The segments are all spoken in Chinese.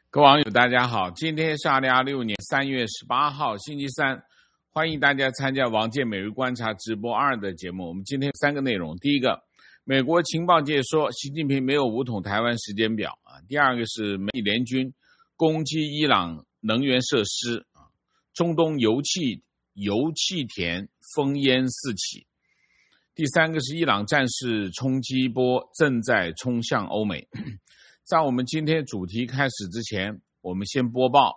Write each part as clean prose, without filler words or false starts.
各位网友大家好，今天是2026年3月18号星期三，欢迎大家参加王健每日观察直播2的节目。我们今天有3个内容，第一个，美国情报界说习近平没有武统台湾时间表第二个是美联军攻击伊朗能源设施中东油气田烽烟四起，第三个是伊朗战事冲击波正在冲向欧美。在我们今天主题开始之前，我们先播报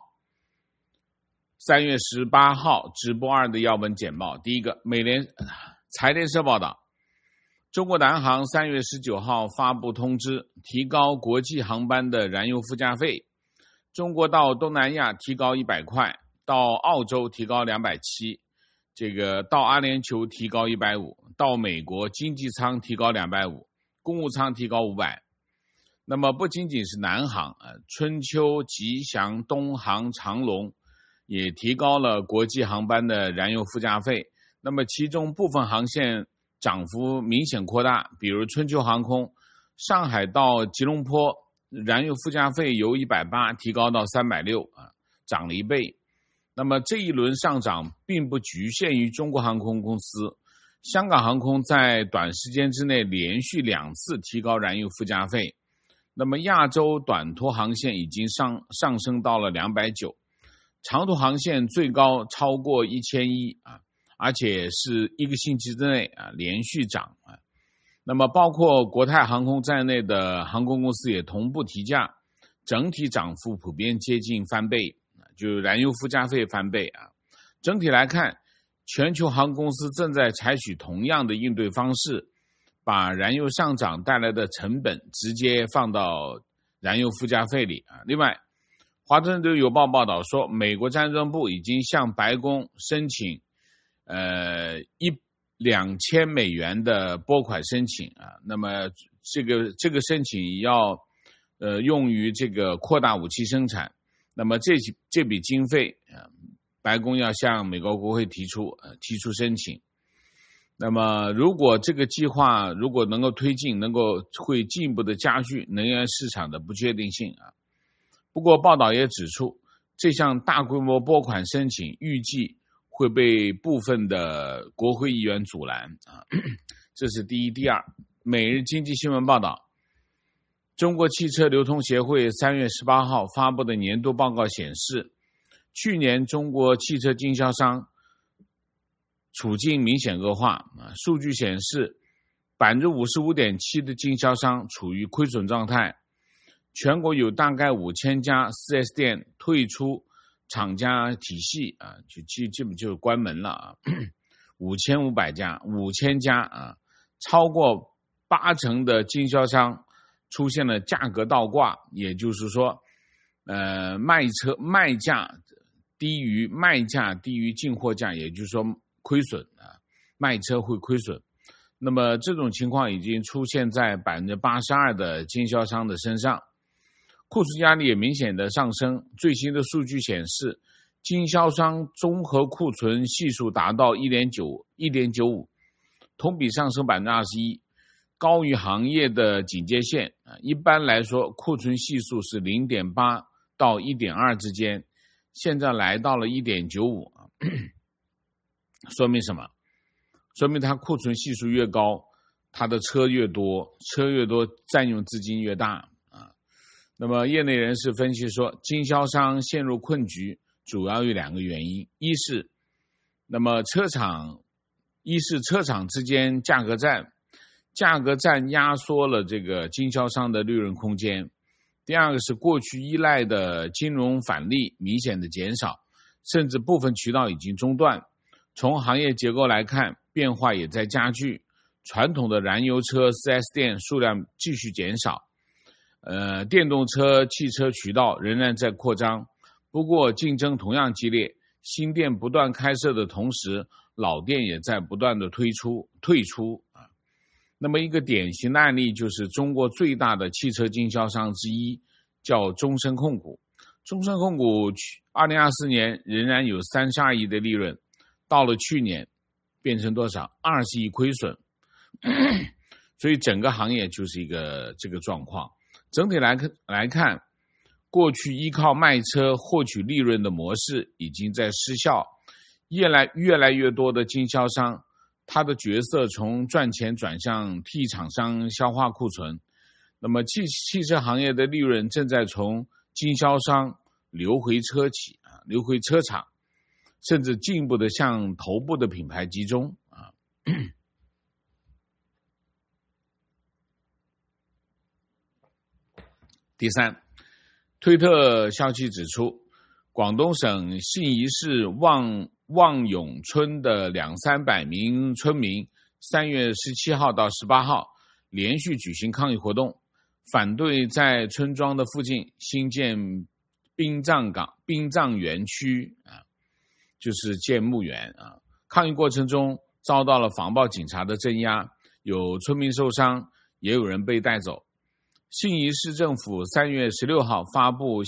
3月18号直播2的要闻简报。第一个，财联社报道，中国南航3月19号发布通知，提高国际航班的燃油附加费。中国到东南亚提高100块，到澳洲提高270，到阿联酋提高150，到美国经济舱提高250，公务舱提高500。那么不仅仅是南航春秋、吉祥、东航、长龙也提高了国际航班的燃油附加费。那么其中部分航线涨幅明显扩大，比如春秋航空上海到吉隆坡燃油附加费由180提高到360涨了1倍。那么这一轮上涨并不局限于中国航空公司，香港航空在短时间之内连续2次提高燃油附加费。那么亚洲短途航线已经上升到了290，长途航线最高超过1100而且是1个星期之内连续涨那么包括国泰航空在内的航空公司也同步提价，整体涨幅普遍接近翻倍，就燃油附加费翻倍整体来看，全球航空公司正在采取同样的应对方式，把燃油上涨带来的成本直接放到燃油附加费里另外，华盛顿邮报报道说，美国战争部已经向白宫申请2000美元的拨款申请那么这个申请要用于扩大武器生产。那么这笔经费白宫要向美国国会提出申请。那么如果这个计划如果能够推进，会进一步的加剧能源市场的不确定性不过报道也指出，这项大规模拨款申请预计会被部分的国会议员阻拦这是第一。第二，每日经济新闻报道，中国汽车流通协会3月18号发布的年度报告显示，去年中国汽车经销商处境明显恶化数据显示 55.7% 的经销商处于亏损状态，全国有大概5000家 4S 店退出厂家体系基本就是关门了5500家5000家超过80%的经销商出现了价格倒挂，也就是说卖价低于进货价，也就是说亏损卖车会亏损。那么这种情况已经出现在 82% 的经销商的身上，库存压力也明显的上升。最新的数据显示，经销商综合库存系数达到 1.95， 同比上升 21%， 高于行业的警戒线一般来说库存系数是 0.8 到 1.2 之间，现在来到了 1.95说明什么？说明它库存系数越高，它的车越多占用资金越大那么业内人士分析说，经销商陷入困局主要有2个原因，一是车厂之间价格战压缩了这个经销商的利润空间，第二个是过去依赖的金融返利明显的减少，甚至部分渠道已经中断。从行业结构来看，变化也在加剧，传统的燃油车 4S 店数量继续减少，电动车汽车渠道仍然在扩张，不过竞争同样激烈，新店不断开设的同时，老店也在不断的退出那么一个典型的案例就是中国最大的汽车经销商之一叫中升控股。中升控股2024年仍然有32亿的利润，到了去年变成多少？20亿亏损所以整个行业就是一个这个状况。整体来看， 过去依靠卖车获取利润的模式已经在失效，越来越多的经销商，他的角色从赚钱转向替厂商消化库存。那么汽车行业的利润正在从经销商流回车企流回车厂，甚至进一步的向头部的品牌集中第三，推特消息指出，广东省信宜市望涌村的200-300名村民3月17号到18号连续举行抗议活动，反对在村庄的附近新建殡葬园区就是建墓园抗议过程中遭到了防暴警察的镇压，有村民受伤，也有人被带走。信宜市政府3月16号发布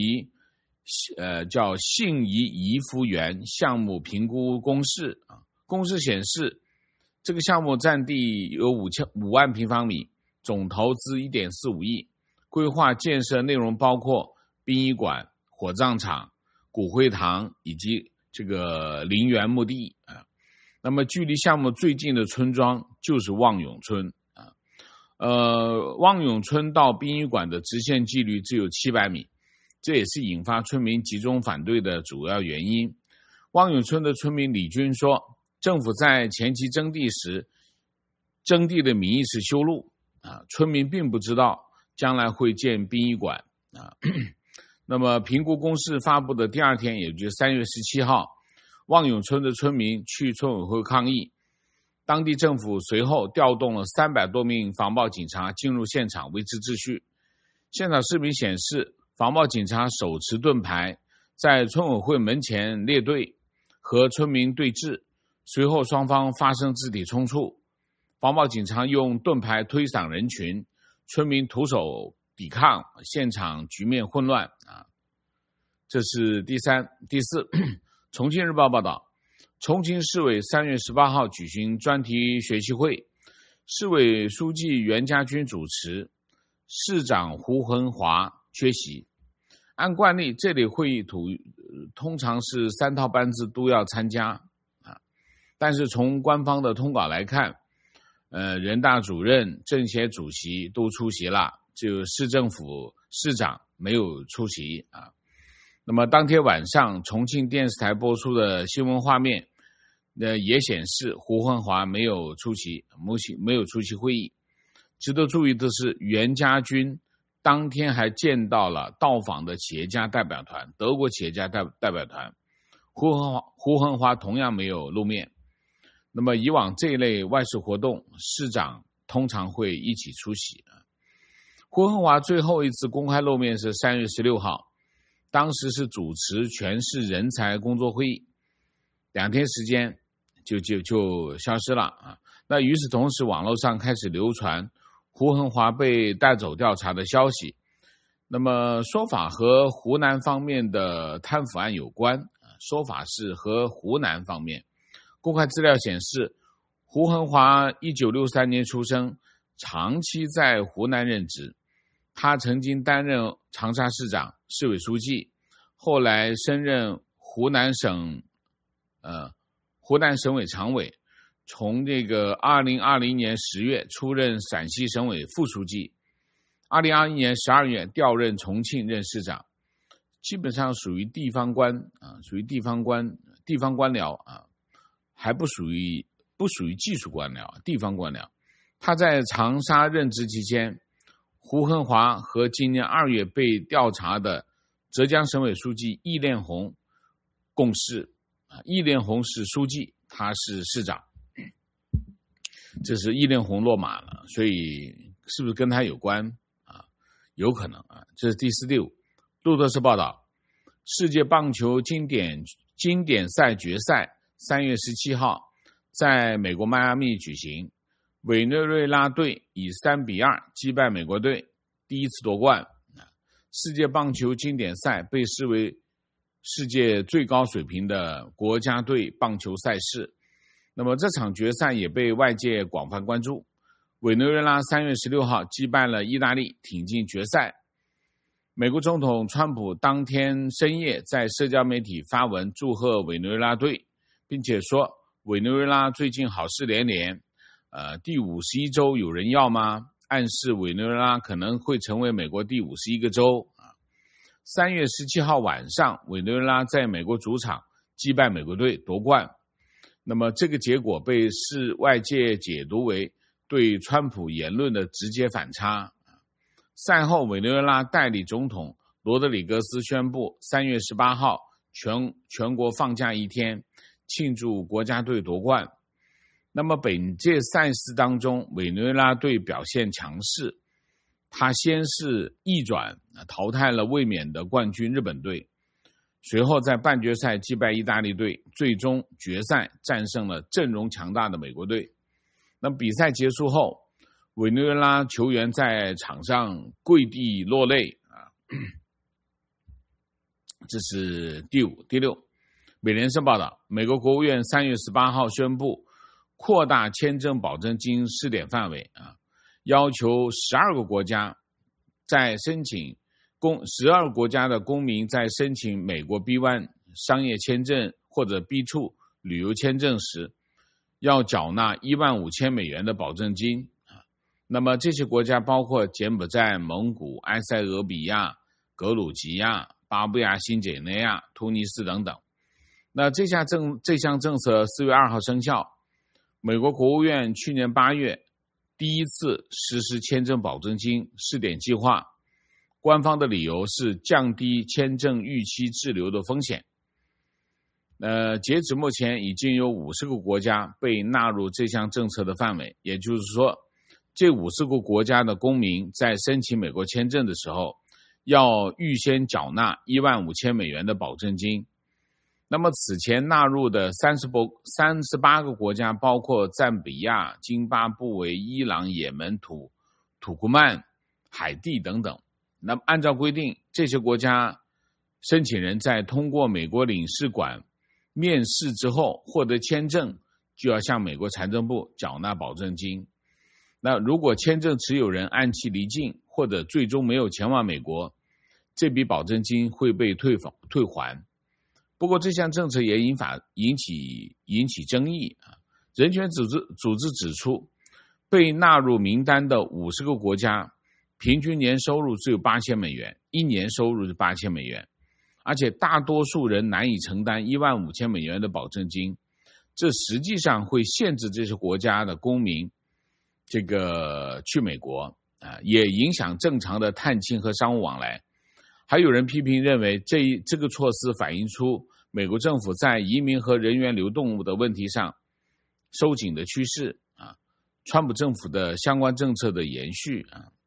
叫信宜颐福园项目评估公示公示显示，这个项目占地有5万平方米，总投资1.45亿，规划建设内容包括殡仪馆、火葬场、骨灰堂以及这个陵园墓地那么距离项目最近的村庄就是望涌村望涌村到殡仪馆的直线距离只有700米，这也是引发村民集中反对的主要原因。望涌村的村民李军说，政府在前期征地时，征地的名义是修路村民并不知道将来会建殡仪馆那么评估公示发布的第二天，也就是3月17号，望涌村的村民去村委会抗议，当地政府随后调动了300多名防暴警察进入现场维持秩序。现场视频显示，防暴警察手持盾牌在村委会门前列队和村民对峙，随后双方发生肢体冲突，防暴警察用盾牌推搡人群，村民徒手抵抗，现场局面混乱这是第三。第四，重庆日报报道，重庆市委3月18号举行专题学习会，市委书记袁家军主持，市长胡恒华缺席。按惯例，这类会议通常是3套班子都要参加但是从官方的通稿来看，人大主任、政协主席都出席了，只有市政府市长没有出席那么当天晚上，重庆电视台播出的新闻画面也显示胡恒华没有出席会议。值得注意的是，袁家军当天还见到了到访的企业家代表团，德国企业家代表团，胡恒华同样没有露面。那么以往这一类外事活动，市长通常会一起出席胡恒华最后一次公开露面是3月16号，当时是主持全市人才工作会议，2天时间就消失了那与此同时，网络上开始流传胡恒华被带走调查的消息，那么说法和湖南方面的贪腐案有关说法是和湖南方面。公开资料显示，胡恒华1963年出生，长期在湖南任职，他曾经担任长沙市长、市委书记，后来升任湖南省委常委，从这个2020年10月出任陕西省委副书记，2021年12月调任重庆任市长，基本上属于地方官僚还不属于技术官僚，地方官僚。他在长沙任职期间，胡恒华和今年2月被调查的浙江省委书记易炼红共事易炼红是书记，他是市长，这是易炼红落马了，所以是不是跟他有关有可能这是第四。第五，路透社报道，世界棒球经典赛决赛3月17号在美国迈阿密举行，委内瑞拉队以3-2击败美国队，第一次夺冠。世界棒球经典赛被视为世界最高水平的国家队棒球赛事，那么这场决赛也被外界广泛关注。委内瑞拉3月16号击败了意大利，挺进决赛。 美国总统川普当天深夜在社交媒体发文祝贺委内瑞拉队，并且说委内瑞拉最近好事连连，第51州有人要吗？暗示委内瑞拉可能会成为美国第51个州。3月17号晚上，委内瑞拉在美国主场击败美国队夺冠。那么这个结果被外界解读为对川普言论的直接反差。赛后，委内瑞拉代理总统罗德里格斯宣布3月18号全国放假1天，庆祝国家队夺冠。那么本届赛事当中，委内瑞拉队表现强势，他先是逆转淘汰了卫冕的冠军日本队，随后在半决赛击败意大利队，最终决赛战胜了阵容强大的美国队。那么比赛结束后，委内瑞拉球员在场上跪地落泪这是第五。第六，美联社报道，美国国务院3月18号宣布扩大签证保证金试点范围要求12个国家在申请12个国家的公民在申请美国 B1 商业签证或者 B2 旅游签证时，要缴纳15000美元的保证金。那么这些国家包括柬埔寨、蒙古、埃塞俄比亚、格鲁吉亚、巴布亚新几内亚、突尼斯等等。那这项政策4月2号生效。美国国务院去年8月第一次实施签证保证金试点计划，官方的理由是降低签证逾期滞留的风险。截止目前已经有50个国家被纳入这项政策的范围，也就是说，这50个国家的公民在申请美国签证的时候，要预先缴纳15000美元的保证金。那么此前纳入的38个国家包括赞比亚、津巴布韦、伊朗、也门、土库曼、海地等等。那么按照规定，这些国家申请人在通过美国领事馆面试之后获得签证，就要向美国财政部缴纳保证金。那如果签证持有人按期离境或者最终没有前往美国，这笔保证金会被退还。不过这项政策也引起争议人权组织指出，被纳入名单的50个国家平均年收入只有8000美元，一年收入是8000美元，而且大多数人难以承担15000美元的保证金，这实际上会限制这些国家的公民去美国也影响正常的探亲和商务往来。还有人批评认为这个措施反映出美国政府在移民和人员流动的问题上收紧的趋势川普政府的相关政策的延续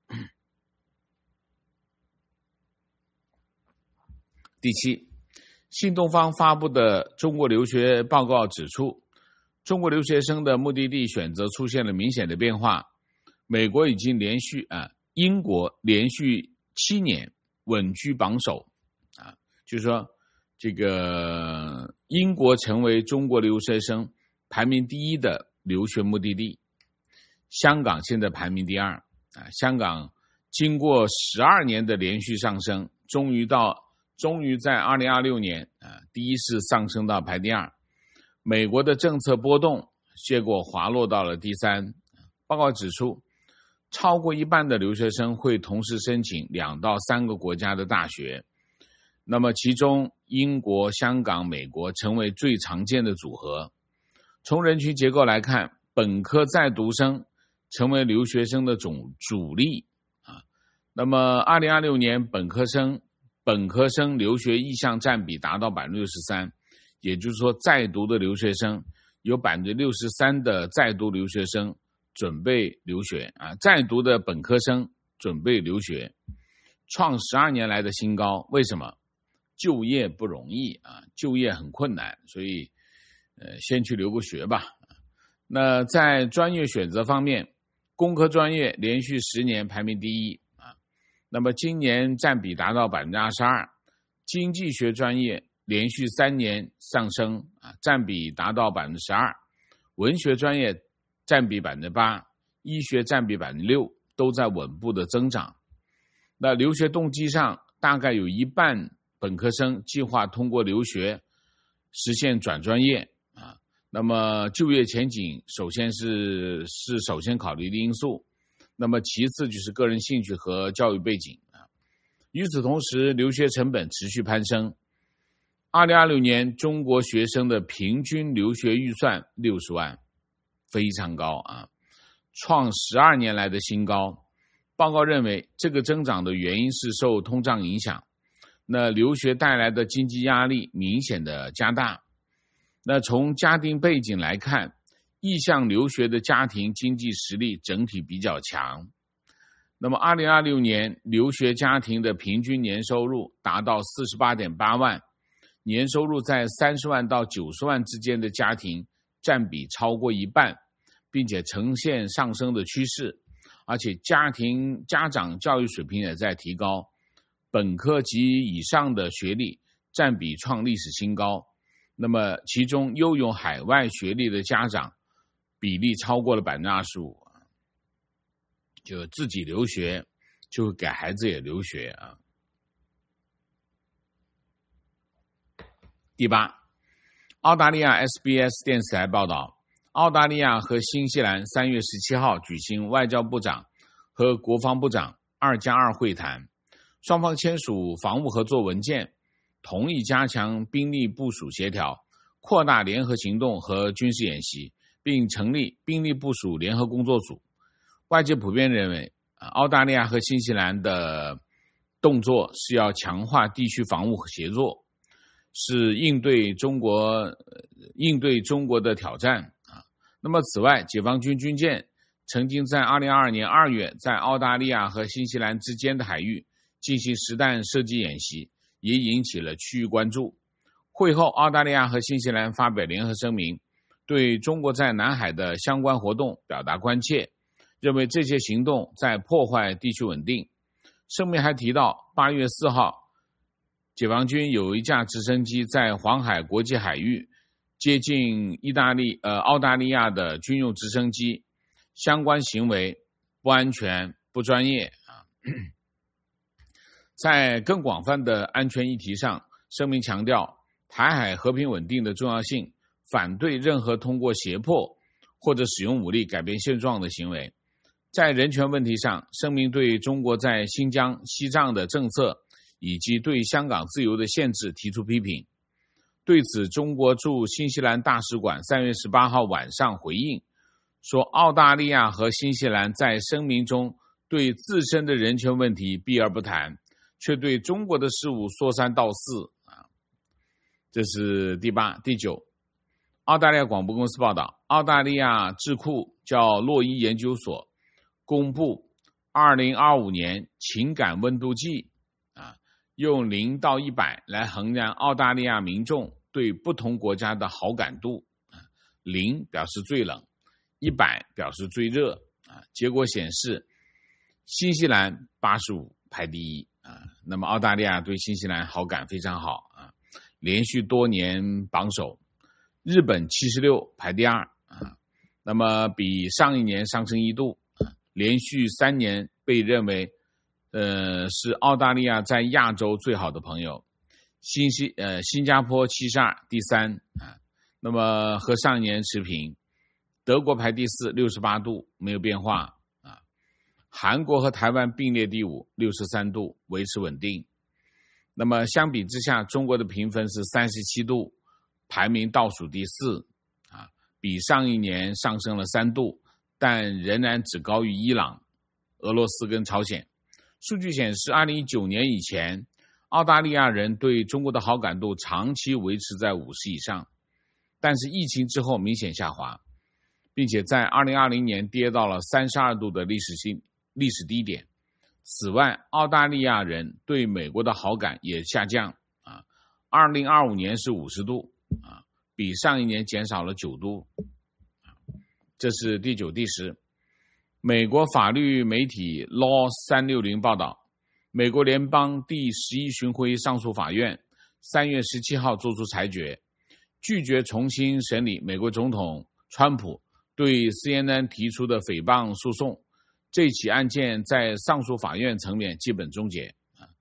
第七，新东方发布的中国留学报告指出，中国留学生的目的地选择出现了明显的变化。美国已经英国连续7年稳居榜首就是说这个英国成为中国留学生排名第1的留学目的地，香港现在排名第2香港经过12年的连续上升，终于在2026年第一次上升到排第2。美国的政策波动，结果滑落到了第3。报告指出，超过一半的留学生会同时申请2到3个国家的大学，那么其中英国、香港、美国成为最常见的组合。从人群结构来看，本科在读生成为留学生的主力那么2026年本科生留学意向占比达到 63%， 也就是说在读的留学生有 63% 的在读留学生准备留学在读的本科生准备留学，创12年来的新高。为什么？就业不容易就业很困难，所以先去留个学吧。那在专业选择方面，工科专业连续10年排名第1那么今年占比达到 22%， 经济学专业连续3年上升占比达到 12%， 文学专业占比 8%， 医学占比 6%， 都在稳步的增长。那留学动机上， 大概有一半本科生计划通过留学实现转专业啊。那么就业前景首先是首先考虑的因素，那么其次就是个人兴趣和教育背景啊。与此同时，留学成本持续攀升。2026年中国学生的平均留学预算60万，非常高啊，创12年来的新高。报告认为，这个增长的原因是受通胀影响，那留学带来的经济压力明显的加大。那从家庭背景来看，意向留学的家庭经济实力整体比较强。那么2026年留学家庭的平均年收入达到 48.8 万，年收入在30万到90万之间的家庭占比超过一半，并且呈现上升的趋势，而且家长教育水平也在提高，本科及以上的学历占比创历史新高。那么其中拥有海外学历的家长比例超过了 25%， 就自己留学就给孩子也留学啊。第八，澳大利亚 SBS 电视台报道，澳大利亚和新西兰3月17号举行外交部长和国防部长2+2会谈，双方签署防务合作文件，同意加强兵力部署协调，扩大联合行动和军事演习，并成立兵力部署联合工作组。外界普遍认为，澳大利亚和新西兰的动作是要强化地区防务协作，是应对中国的挑战啊。那么此外，解放军军舰曾经在2022年2月在澳大利亚和新西兰之间的海域进行实弹射击演习，也引起了区域关注。会后，澳大利亚和新西兰发表联合声明，对中国在南海的相关活动表达关切，认为这些行动在破坏地区稳定。声明还提到，8月4号，解放军有一架直升机在黄海国际海域接近澳大利亚的军用直升机，相关行为不安全、不专业啊。在更广泛的安全议题上，声明强调台海和平稳定的重要性，反对任何通过胁迫或者使用武力改变现状的行为。在人权问题上，声明对中国在新疆、西藏的政策以及对香港自由的限制提出批评。对此，中国驻新西兰大使馆3月18号晚上回应说，澳大利亚和新西兰在声明中对自身的人权问题避而不谈，却对中国的事务说三道四啊。这是第八。第九，澳大利亚广播公司报道，澳大利亚智库叫洛伊研究所公布2025年情感温度计啊，用0到100来衡量澳大利亚民众对不同国家的好感度，0表示最冷，100表示最热啊。结果显示，新西兰85排第一啊。那么澳大利亚对新西兰好感非常好啊，连续多年榜首。日本76排第二啊，那么比上一年上升1度，连续3年被认为是澳大利亚在亚洲最好的朋友。新加坡72第3啊，那么和上一年持平。德国排第4 68度没有变化啊。韩国和台湾并列第5 63度维持稳定。那么相比之下，中国的评分是37度，排名倒数第4啊，比上一年上升了3度，但仍然只高于伊朗、俄罗斯跟朝鲜。数据显示，2019年以前，澳大利亚人对中国的好感度长期维持在50以上，但是疫情之后明显下滑，并且在2020年跌到了32度的历史低点。此外，澳大利亚人对美国的好感也下降啊，2025年是50度啊，比上一年减少了9度。这是第9、第10。美国法律媒体 Law 360报道，美国联邦第11巡回上诉法院3月17号作出裁决，拒绝重新审理美国总统川普对 CNN 提出的诽谤诉讼。这起案件在上诉法院层面基本终结。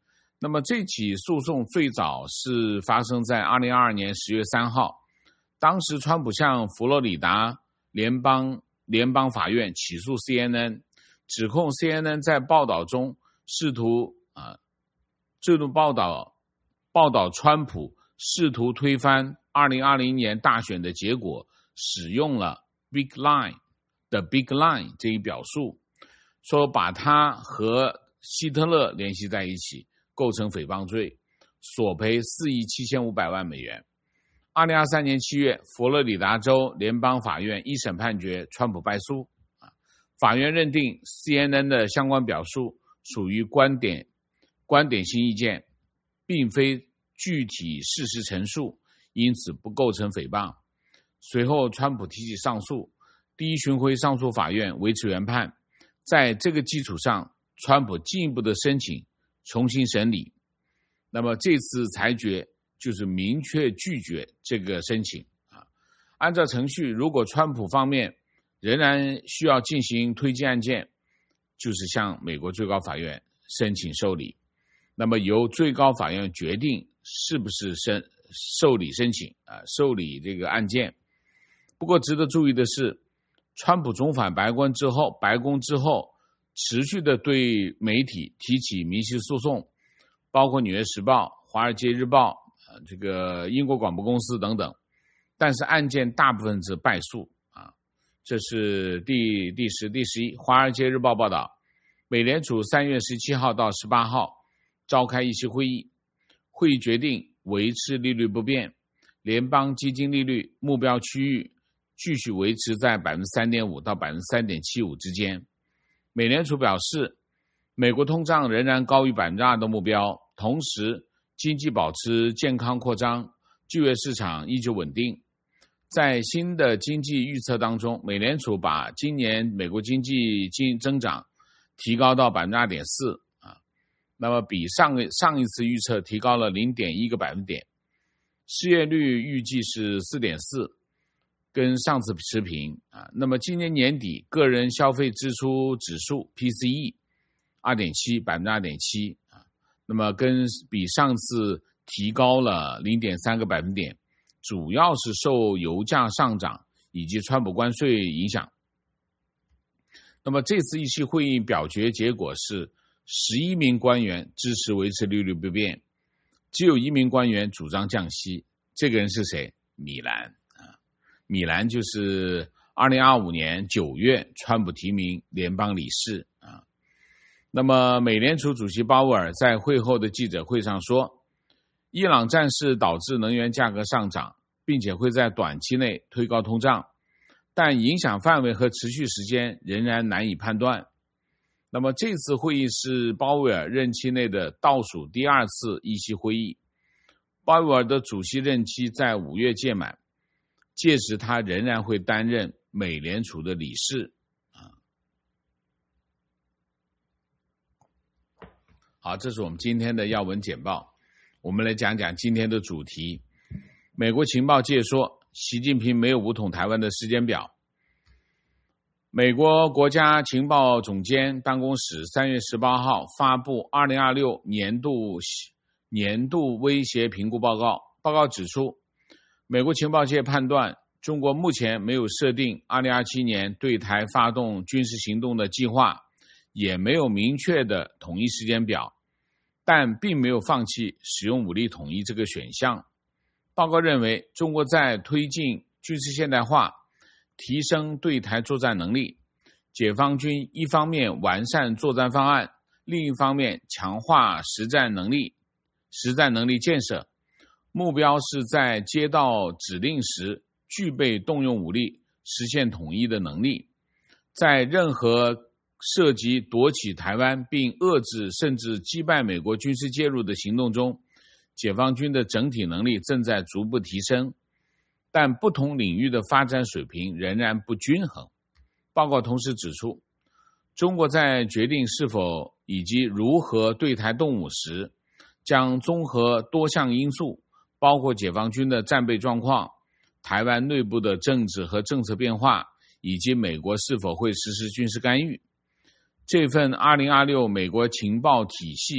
那么这起诉讼最早是发生在2022年10月3号，当时川普向佛罗里达联邦法院起诉 CNN， 指控 CNN 在报道中试图这种报道川普试图推翻2020年大选的结果，使用了 Big Lie 这一表述，说把他和希特勒联系在一起，构成诽谤罪，索赔4亿7500万美元。2023年7月，佛罗里达州联邦法院一审判决川普败诉，法院认定 CNN 的相关表述属于观点性意见，并非具体事实陈述，因此不构成诽谤。随后川普提起上诉，第一巡回上诉法院维持原判，在这个基础上，川普进一步的申请重新审理。那么这次裁决就是明确拒绝这个申请。按照程序，如果川普方面仍然需要进行推进案件，就是向美国最高法院申请受理，那么由最高法院决定是不是受理申请受理这个案件。不过值得注意的是，川普重返白宫之后持续的对媒体提起民事诉讼，包括《纽约时报》、《华尔街日报》、这个英国广播公司等等，但是案件大部分是败诉这是第10、第11。《华尔街日报》报道，美联储3月17号到18号召开议息会议，会议决定维持利率不变，联邦基金利率目标区域继续维持在 3.5% 到 3.75% 之间。美联储表示，美国通胀仍然高于 2% 的目标，同时经济保持健康扩张，就业市场依旧稳定。在新的经济预测当中，美联储把今年美国经济增长提高到 2.4%， 那么比上一次预测提高了 0.1个百分点。失业率预计是 4.4%， 跟上次持平那么今年年底个人消费支出指数 PCE 2.7%， 那么比上次提高了 0.3个百分点，主要是受油价上涨以及川普关税影响。那么这次议息会议表决结果是11名官员支持维持利率不变，只有1名官员主张降息。这个人是谁？米兰米兰就是2025年9月川普提名联邦理事那么美联储主席鲍威尔在会后的记者会上说，伊朗战事导致能源价格上涨，并且会在短期内推高通胀，但影响范围和持续时间仍然难以判断。那么这次会议是鲍威尔任期内的倒数第2次议息会议，鲍威尔的主席任期在5月届满，届时他仍然会担任美联储的理事好，这是我们今天的要闻简报。我们来讲讲今天的主题。美国情报界说，习近平没有武统台湾的时间表。美国国家情报总监办公室3月18号发布2026年度威胁评估报告。报告指出，美国情报界判断，中国目前没有设定2027年对台发动军事行动的计划，也没有明确的统一时间表，但并没有放弃使用武力统一这个选项。报告认为，中国在推进军事现代化，提升对台作战能力，解放军一方面完善作战方案，另一方面强化实战能力建设，目标是在接到指令时具备动用武力，实现统一的能力。在任何涉及夺取台湾并遏制甚至击败美国军事介入的行动中，解放军的整体能力正在逐步提升，但不同领域的发展水平仍然不均衡。报告同时指出，中国在决定是否以及如何对台动武时，将综合多项因素，包括解放军的战备状况、台湾内部的政治和政策变化，以及美国是否会实施军事干预。这份2026美国情报体系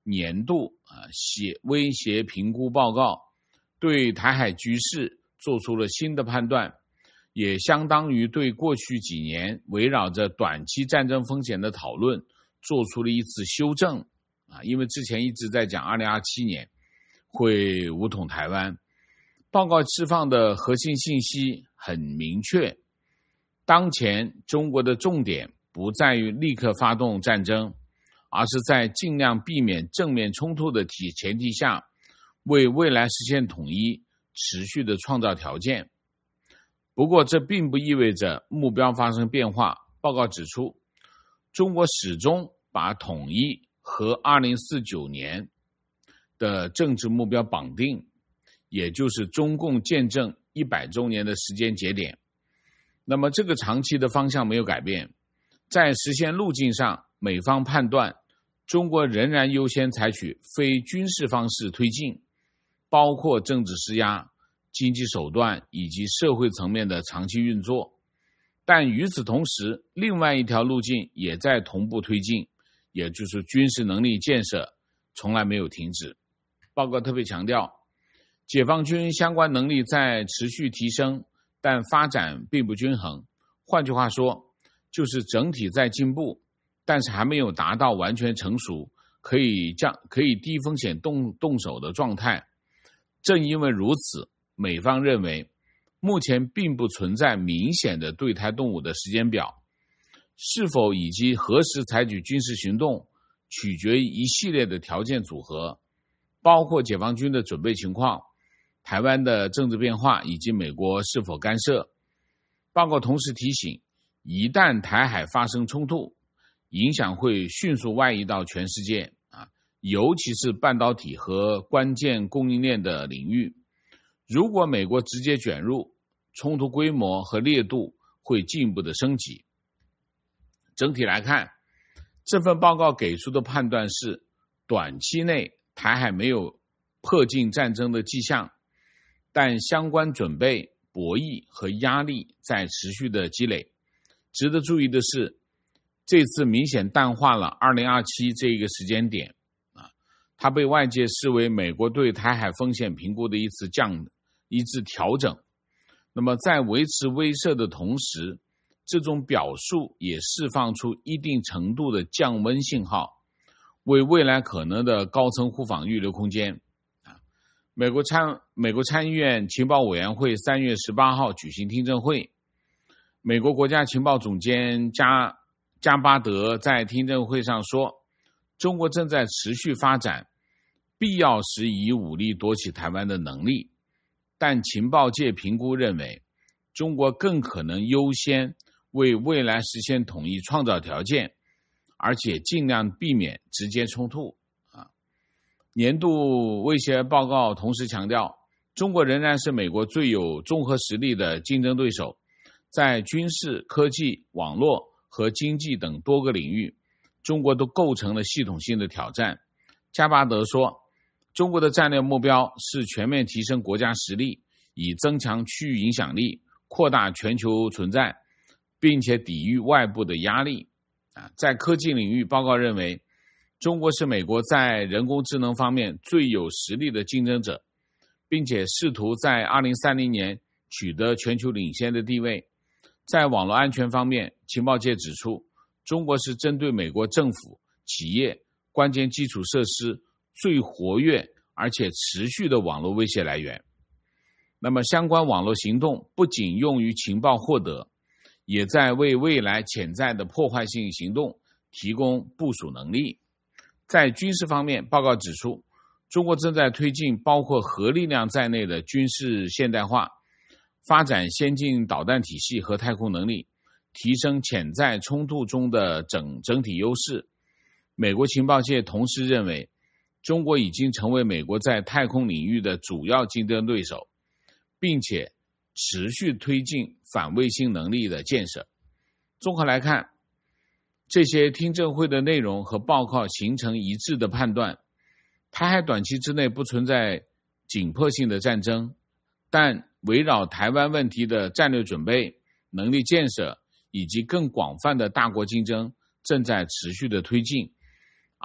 年度威胁评估报告，对台海局势做出了新的判断，也相当于对过去几年围绕着短期战争风险的讨论做出了一次修正因为之前一直在讲2027年会武统台湾。报告释放的核心信息很明确，当前中国的重点不在于立刻发动战争，而是在尽量避免正面冲突的前提下，为未来实现统一持续的创造条件。不过这并不意味着目标发生变化。报告指出，中国始终把统一和2049年的政治目标绑定，也就是中共建政100周年的时间节点。那么这个长期的方向没有改变，在实现路径上，美方判断中国仍然优先采取非军事方式推进，包括政治施压、经济手段以及社会层面的长期运作。但与此同时，另外一条路径也在同步推进，也就是军事能力建设从来没有停止。报告特别强调，解放军相关能力在持续提升，但发展并不均衡。换句话说，就是整体在进步，但是还没有达到完全成熟，可以低风险动手的状态。正因为如此，美方认为目前并不存在明显的对台动武的时间表，是否以及何时采取军事行动，取决于一系列的条件组合，包括解放军的准备情况、台湾的政治变化以及美国是否干涉。报告同时提醒，一旦台海发生冲突，影响会迅速外溢到全世界尤其是半导体和关键供应链的领域。如果美国直接卷入，冲突规模和烈度会进一步的升级。整体来看，这份报告给出的判断是，短期内台海没有迫近战争的迹象，但相关准备、博弈和压力在持续的积累。值得注意的是，这次明显淡化了2027这一个时间点它被外界视为美国对台海风险评估的一次调整。那么在维持威慑的同时，这种表述也释放出一定程度的降温信号，为未来可能的高层互访预留空间。美国参议院情报委员会3月18号举行听证会，美国国家情报总监加巴德在听证会上说，中国正在持续发展必要时以武力夺取台湾的能力，但情报界评估认为，中国更可能优先为未来实现统一创造条件，而且尽量避免直接冲突。年度威胁报告同时强调，中国仍然是美国最有综合实力的竞争对手，在军事、科技、网络和经济等多个领域，中国都构成了系统性的挑战。加巴德说，中国的战略目标是全面提升国家实力，以增强区域影响力，扩大全球存在，并且抵御外部的压力。在科技领域，报告认为，中国是美国在人工智能方面最有实力的竞争者，并且试图在2030年取得全球领先的地位。在网络安全方面，情报界指出，中国是针对美国政府、企业、关键基础设施最活跃而且持续的网络威胁来源。那么相关网络行动不仅用于情报获得，也在为未来潜在的破坏性行动提供部署能力。在军事方面，报告指出，中国正在推进包括核力量在内的军事现代化，发展先进导弹体系和太空能力，提升潜在冲突中的整体优势。美国情报界同时认为，中国已经成为美国在太空领域的主要竞争对手，并且持续推进反卫星能力的建设。综合来看，这些听证会的内容和报告形成一致的判断，台海短期之内不存在紧迫性的战争，但围绕台湾问题的战略准备、能力建设以及更广泛的大国竞争正在持续的推进，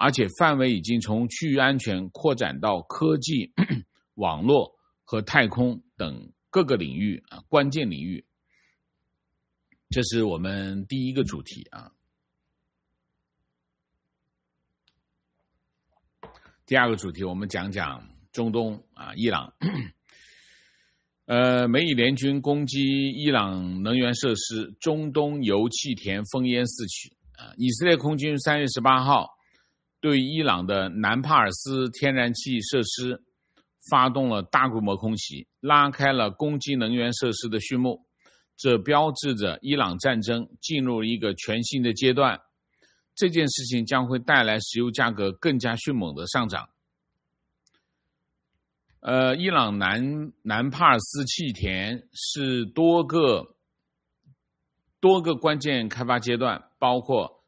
而且范围已经从区域安全扩展到科技、网络和太空等各个领域关键领域。这是我们第一个主题啊。第二个主题，我们讲讲中东啊，伊朗。美以联军攻击伊朗能源设施，中东油气田烽烟四起。以色列空军3月18号对伊朗的南帕尔斯天然气设施发动了大规模空袭，拉开了攻击能源设施的序幕。这标志着伊朗战争进入一个全新的阶段。这件事情将会带来石油价格更加迅猛的上涨。伊朗南帕尔斯气田是多个关键开发阶段，包括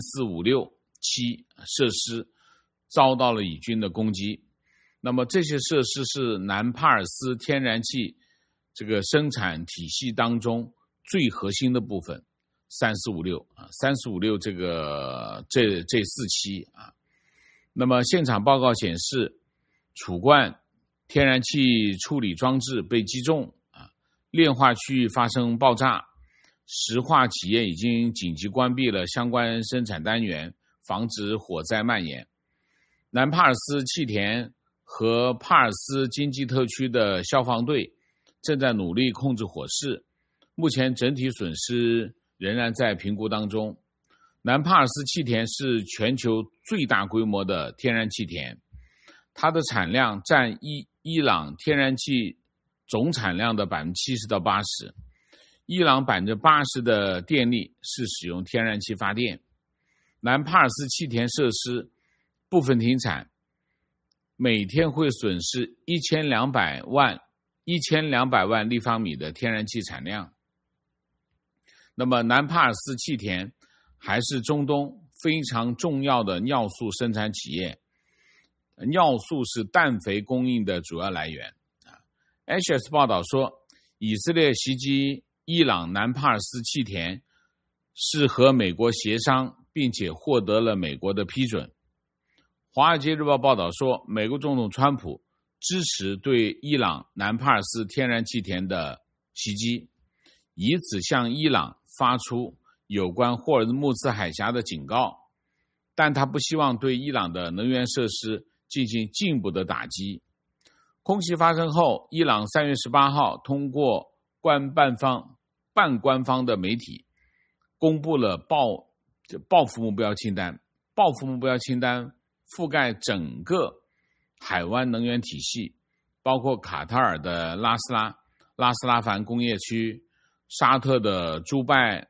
3、4、5、6、7设施遭到了以军的攻击。那么这些设施是南帕尔斯天然气这个生产体系当中最核心的部分。3、4、5、6啊，3、4、5、6这4期啊。那么现场报告显示，储罐天然气处理装置被击中啊，炼化区域发生爆炸，石化企业已经紧急关闭了相关生产单元，防止火灾蔓延。南帕尔斯气田和帕尔斯经济特区的消防队正在努力控制火势，目前整体损失仍然在评估当中。南帕尔斯气田是全球最大规模的天然气田，它的产量占伊朗天然气总产量的70%到80%。伊朗80%的电力是使用天然气发电。南帕尔斯气田设施部分停产，每天会损失1200万立方米的天然气产量。那么南帕尔斯气田还是中东非常重要的尿素生产企业，尿素是氮肥供应的主要来源。HS 报道说，以色列袭击伊朗南帕尔斯气田是和美国协商，并且获得了美国的批准。华尔街日报报道说，美国总统川普支持对伊朗南帕尔斯天然气田的袭击，以此向伊朗发出有关霍尔木兹海峡的警告，但他不希望对伊朗的能源设施进行进一步的打击。空袭发生后，伊朗3月18号通过半官方的媒体公布了报复目标清单。报复目标清单覆盖整个海湾能源体系，包括卡塔尔的拉斯拉凡工业区、沙特的朱拜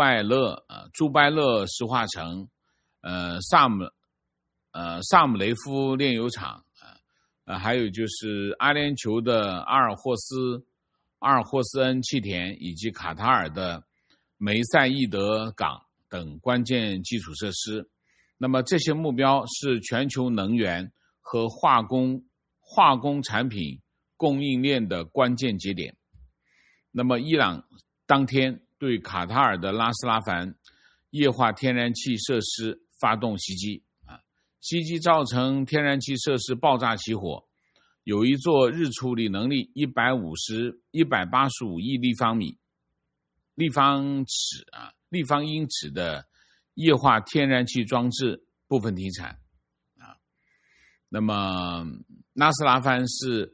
勒石化城、萨姆雷夫炼油厂，还有就是阿联酋的阿尔霍斯恩气田，以及卡塔尔的梅赛义德港等关键基础设施。那么这些目标是全球能源和化工产品供应链的关键节点。那么伊朗当天对卡塔尔的拉斯拉凡液化天然气设施发动袭击，袭击造成天然气设施爆炸起火，有一座日处理能力185亿立方英尺的液化天然气装置部分停产。那么拉斯拉凡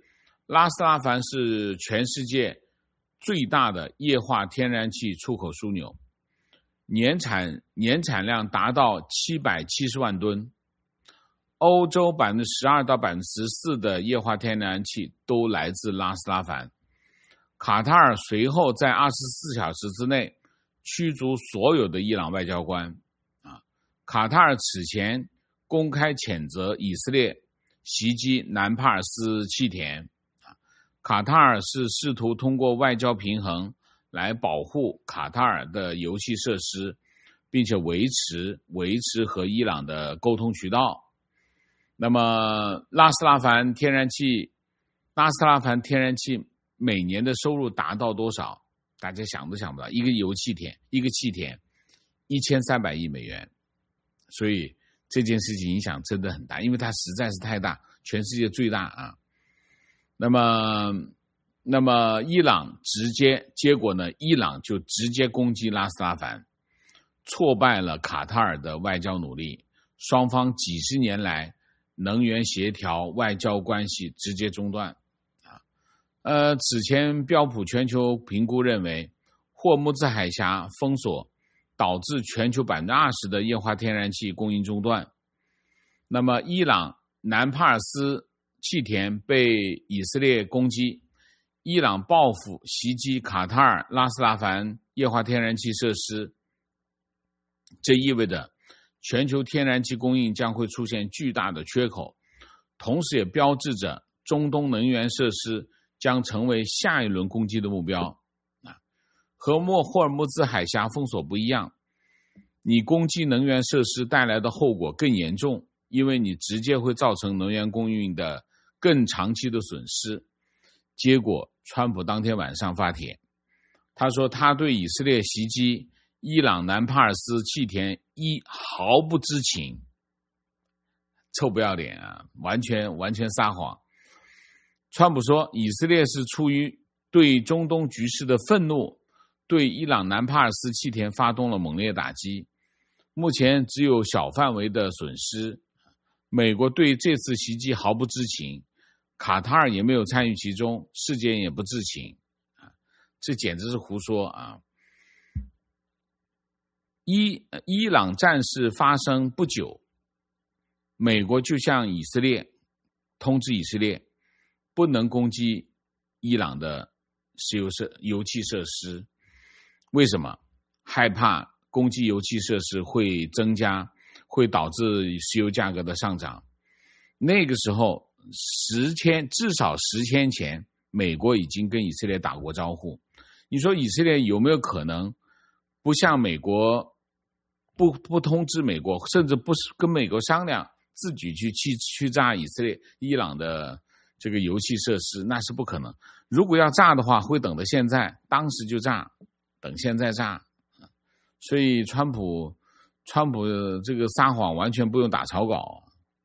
是全世界最大的液化天然气出口枢纽，年产量达到770万吨。欧洲12%到14%的液化天然气都来自拉斯拉凡。卡塔尔随后在24小时之内驱逐所有的伊朗外交官。卡塔尔此前公开谴责以色列袭击南帕尔斯气田。卡塔尔是试图通过外交平衡来保护卡塔尔的油气设施，并且维持和伊朗的沟通渠道。那么拉斯拉凡天然气每年的收入达到多少？大家想都想不到，一个气田1300亿美元。所以这件事情影响真的很大，因为它实在是太大，全世界最大啊。那么伊朗结果呢？伊朗就直接攻击拉斯拉凡，挫败了卡塔尔的外交努力，双方几十年来能源协调、外交关系直接中断。此前标普全球评估认为，霍木兹海峡封锁导致全球 20% 的液化天然气供应中断。那么伊朗南帕尔斯气田被以色列攻击，伊朗报复袭击卡塔尔拉斯拉凡液化天然气设施，这意味着全球天然气供应将会出现巨大的缺口，同时也标志着中东能源设施将成为下一轮攻击的目标。和霍尔木兹海峡封锁不一样，你攻击能源设施带来的后果更严重，因为你直接会造成能源供应的更长期的损失。结果川普当天晚上发帖，他说他对以色列袭击伊朗南帕尔斯气田毫不知情，臭不要脸啊，完全撒谎。川普说，以色列是出于对中东局势的愤怒，对伊朗南帕尔斯气田发动了猛烈打击，目前只有小范围的损失。美国对这次袭击毫不知情，卡塔尔也没有参与其中，世界也不知情，这简直是胡说啊！伊朗战事发生不久，美国就向以色列通知以色列不能攻击伊朗的油气设施。为什么？害怕攻击油气设施会导致石油价格的上涨。那个时候至少10天前，美国已经跟以色列打过招呼。你说以色列有没有可能不向美国不通知美国，甚至不跟美国商量，自己去炸伊朗的这个油气设施？那是不可能。如果要炸的话，会等到现在，当时就炸，等现在炸。所以川普这个撒谎完全不用打草稿。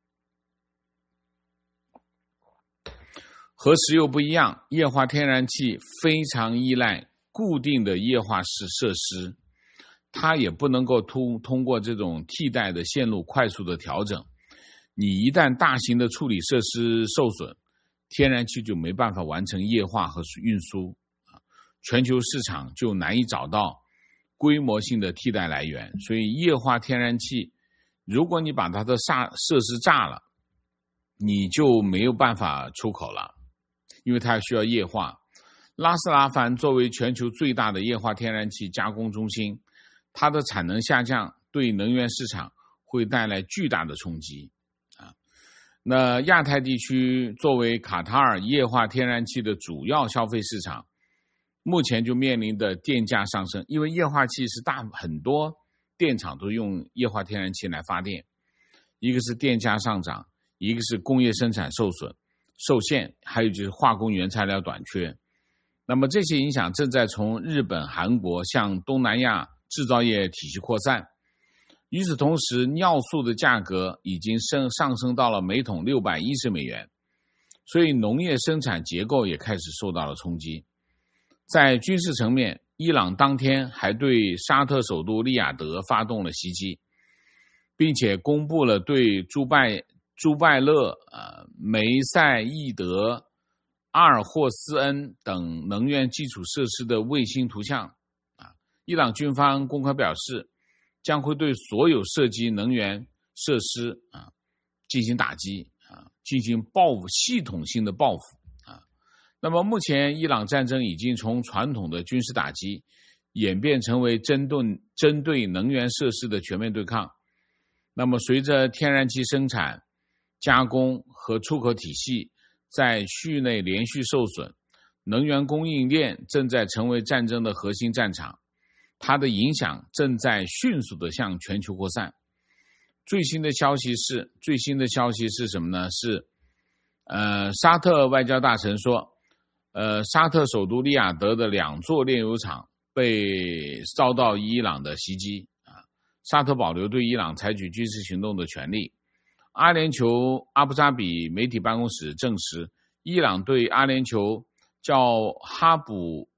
和石油不一样，液化天然气非常依赖固定的液化式设施，它也不能够通过这种替代的线路快速的调整。你一旦大型的处理设施受损，天然气就没办法完成液化和运输，全球市场就难以找到规模性的替代来源。所以液化天然气，如果你把它的设施炸了，你就没有办法出口了，因为它需要液化。拉斯拉凡作为全球最大的液化天然气加工中心，它的产能下降对能源市场会带来巨大的冲击。那亚太地区作为卡塔尔液化天然气的主要消费市场，目前就面临的电价上升，因为液化气是很多电厂都用液化天然气来发电，一个是电价上涨，一个是工业生产受限，还有就是化工原材料短缺。那么这些影响正在从日本、韩国向东南亚制造业体系扩散。与此同时，尿素的价格已经上升到了每桶610美元，所以农业生产结构也开始受到了冲击。在军事层面，伊朗当天还对沙特首都利雅得发动了袭击，并且公布了对朱拜勒、梅塞义德、阿尔霍斯恩等能源基础设施的卫星图像。伊朗军方公开表示，将会对所有涉及能源设施进行打击，进行系统性的报复。那么目前伊朗战争已经从传统的军事打击演变成为针对能源设施的全面对抗。那么随着天然气生产、加工和出口体系在区域内连续受损，能源供应链正在成为战争的核心战场，它的影响正在迅速地向全球扩散。最新的消息是什么呢？是沙特外交大臣说，沙特首都利雅得的2座炼油厂被遭到伊朗的袭击， 沙特保留对伊朗采取军事行动的权利。阿联酋阿布扎比媒体办公室证实，伊朗对阿联酋叫哈卜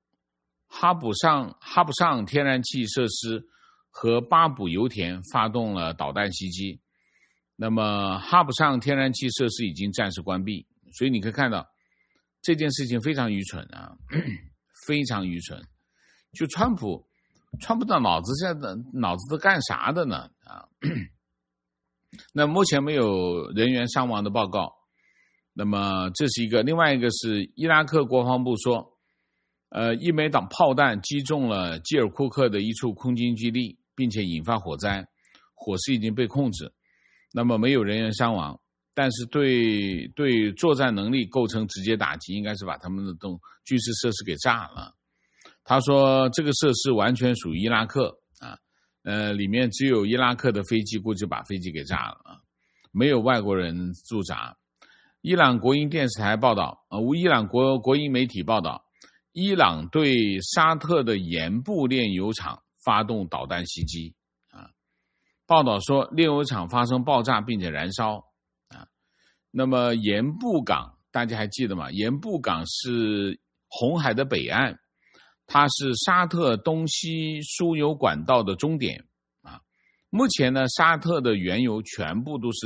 上天然气设施和巴卜油田发动了导弹袭击。那么哈卜上天然气设施已经暂时关闭，所以你可以看到这件事情非常愚蠢啊，非常愚蠢。就川普的脑子都干啥的呢啊？那目前没有人员伤亡的报告。那么这是一个，另外一个是伊拉克国防部说，一枚炮弹击中了基尔库克的一处空军基地，并且引发火灾，火势已经被控制。那么没有人员伤亡，但是对作战能力构成直接打击，应该是把他们的军事设施给炸了。他说这个设施完全属于伊拉克啊，里面只有伊拉克的飞机，估计把飞机给炸了啊，没有外国人驻扎。伊朗国营电视台报道，伊朗国营媒体报道，伊朗对沙特的盐布炼油厂发动导弹袭击啊。报道说炼油厂发生爆炸并且燃烧啊。那么盐布港大家还记得吗？盐布港是红海的北岸，它是沙特东西输油管道的终点啊。目前呢，沙特的原油全部都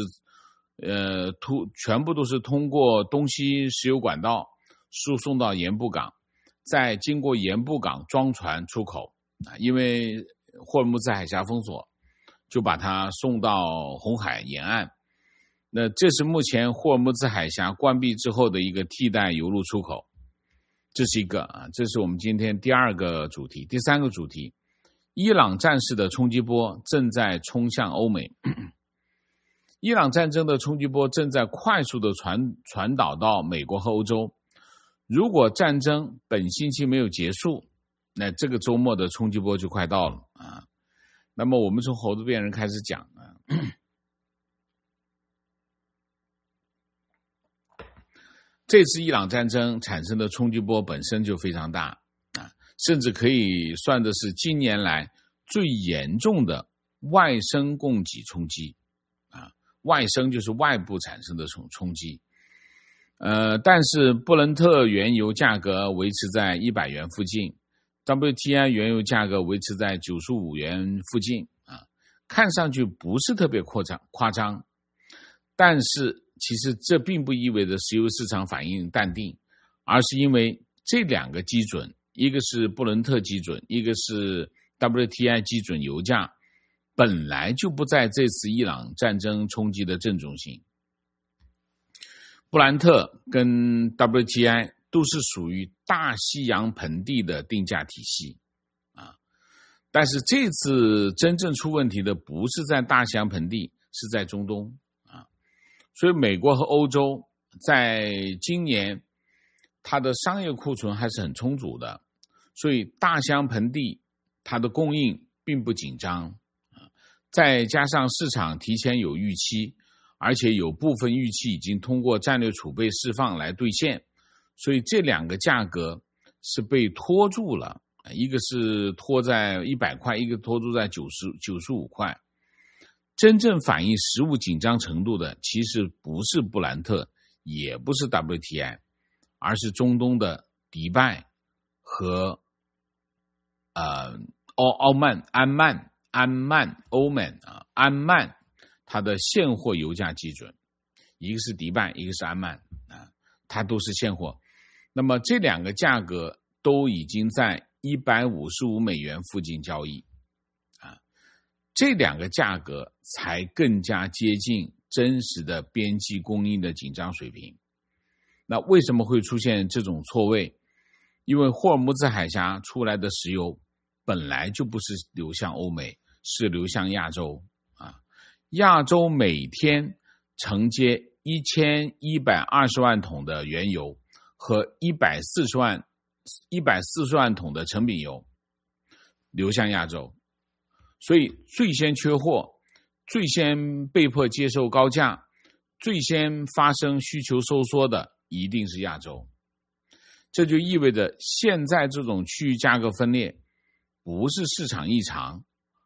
是通过东西石油管道输送到盐布港，再经过盐布港装船出口啊。因为霍尔木兹海峡封锁，就把它送到红海沿岸。那这是目前霍尔木兹海峡关闭之后的一个替代油路出口。这是一个啊，这是我们今天第二个主题。第三个主题，伊朗战事的冲击波正在冲向欧美。伊朗战争的冲击波正在快速的传导到美国和欧洲。如果战争本星期没有结束，那这个周末的冲击波就快到了啊。那么我们从猴子变人开始讲啊。这次伊朗战争产生的冲击波本身就非常大啊，甚至可以算的是近年来最严重的外生供给冲击啊。外生就是外部产生的冲击。但是布伦特原油价格维持在100元附近， WTI 原油价格维持在95元附近啊，看上去不是特别夸张，但是其实这并不意味着石油市场反应淡定，而是因为这两个基准，一个是布伦特基准，一个是 WTI 基准油价，本来就不在这次伊朗战争冲击的正中心。布兰特跟 WTI 都是属于大西洋盆地的定价体系啊，但是这次真正出问题的不是在大西洋盆地，是在中东啊。所以美国和欧洲在今年它的商业库存还是很充足的，所以大西洋盆地它的供应并不紧张啊。再加上市场提前有预期，而且有部分预期已经通过战略储备释放来兑现，所以这两个价格是被拖住了，一个是拖在100块，一个拖住在95块。真正反映实物紧张程度的其实不是布兰特，也不是 WTI， 而是中东的迪拜和安曼它的现货油价基准，一个是迪拜，一个是安曼啊，它都是现货。那么这两个价格都已经在155美元附近交易啊，这两个价格才更加接近真实的边际供应的紧张水平。那为什么会出现这种错位？因为霍尔木兹海峡出来的石油本来就不是流向欧美，是流向亚洲啊。亚洲每天承接1120万桶的原油和140万桶的成品油流向亚洲，所以最先缺货，最先被迫接受高价，最先发生需求收缩的一定是亚洲。这就意味着现在这种区域价格分裂不是市场异常，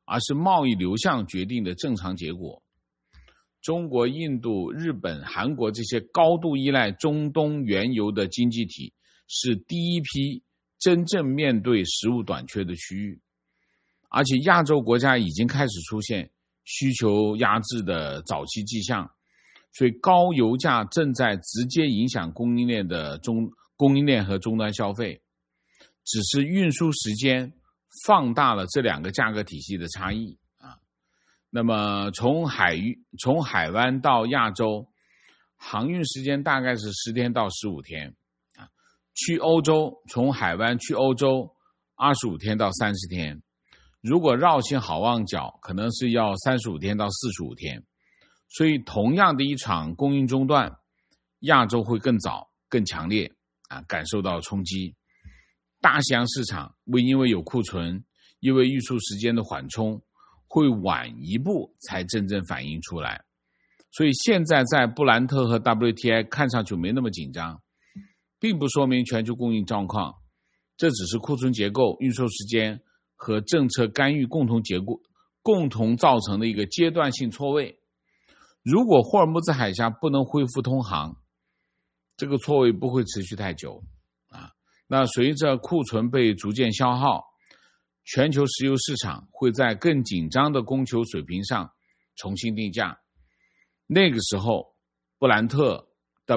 而是贸易流向决定的正常结果。中国、印度、日本、韩国这些高度依赖中东原油的经济体是第一批真正面对食物短缺的区域，而且亚洲国家已经开始出现需求压制的早期迹象，所以高油价正在直接影响供应链和终端消费，只是运输时间放大了这两个价格体系的差异啊。那么从海湾到亚洲，航运时间大概是10天到15天啊。去欧洲，从海湾去欧洲25天到30天。如果绕行好望角，可能是要35天到45天。所以同样的一场供应中断，亚洲会更早、更强烈啊，感受到冲击。大西洋市场会因为有库存，因为运输时间的缓冲，会晚一步才真正反映出来。所以现在在布兰特和 WTI 看上去没那么紧张，并不说明全球供应状况，这只是库存结构、运输时间和政策干预共同造成的一个阶段性错位。如果霍尔木兹海峡不能恢复通航，这个错位不会持续太久啊。那随着库存被逐渐消耗，全球石油市场会在更紧张的供求水平上重新定价。那个时候，布兰特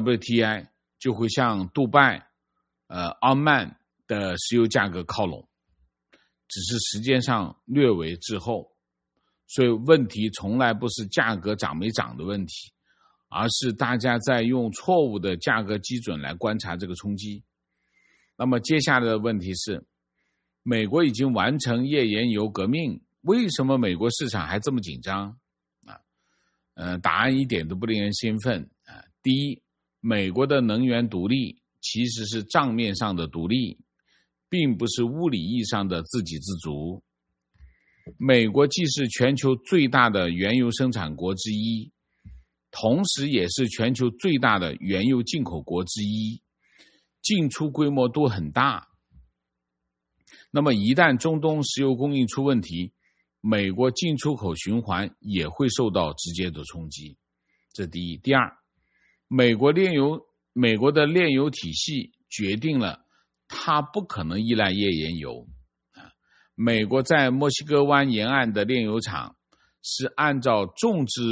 WTI 就会向杜拜、阿曼的石油价格靠拢，只是时间上略为滞后。所以问题从来不是价格涨没涨的问题，而是大家在用错误的价格基准来观察这个冲击。那么接下来的问题是，美国已经完成页岩油革命，为什么美国市场还这么紧张？答案一点都不令人兴奋啊。第一，美国的能源独立其实是账面上的独立，并不是物理意义上的自给自足。美国既是全球最大的原油生产国之一，同时也是全球最大的原油进口国之一，进出规模都很大。那么一旦中东石油供应出问题，美国进出口循环也会受到直接的冲击，这第一。第二，美国的炼油体系决定了它不可能依赖页岩油。美国在墨西哥湾沿岸的炼油厂是按照重质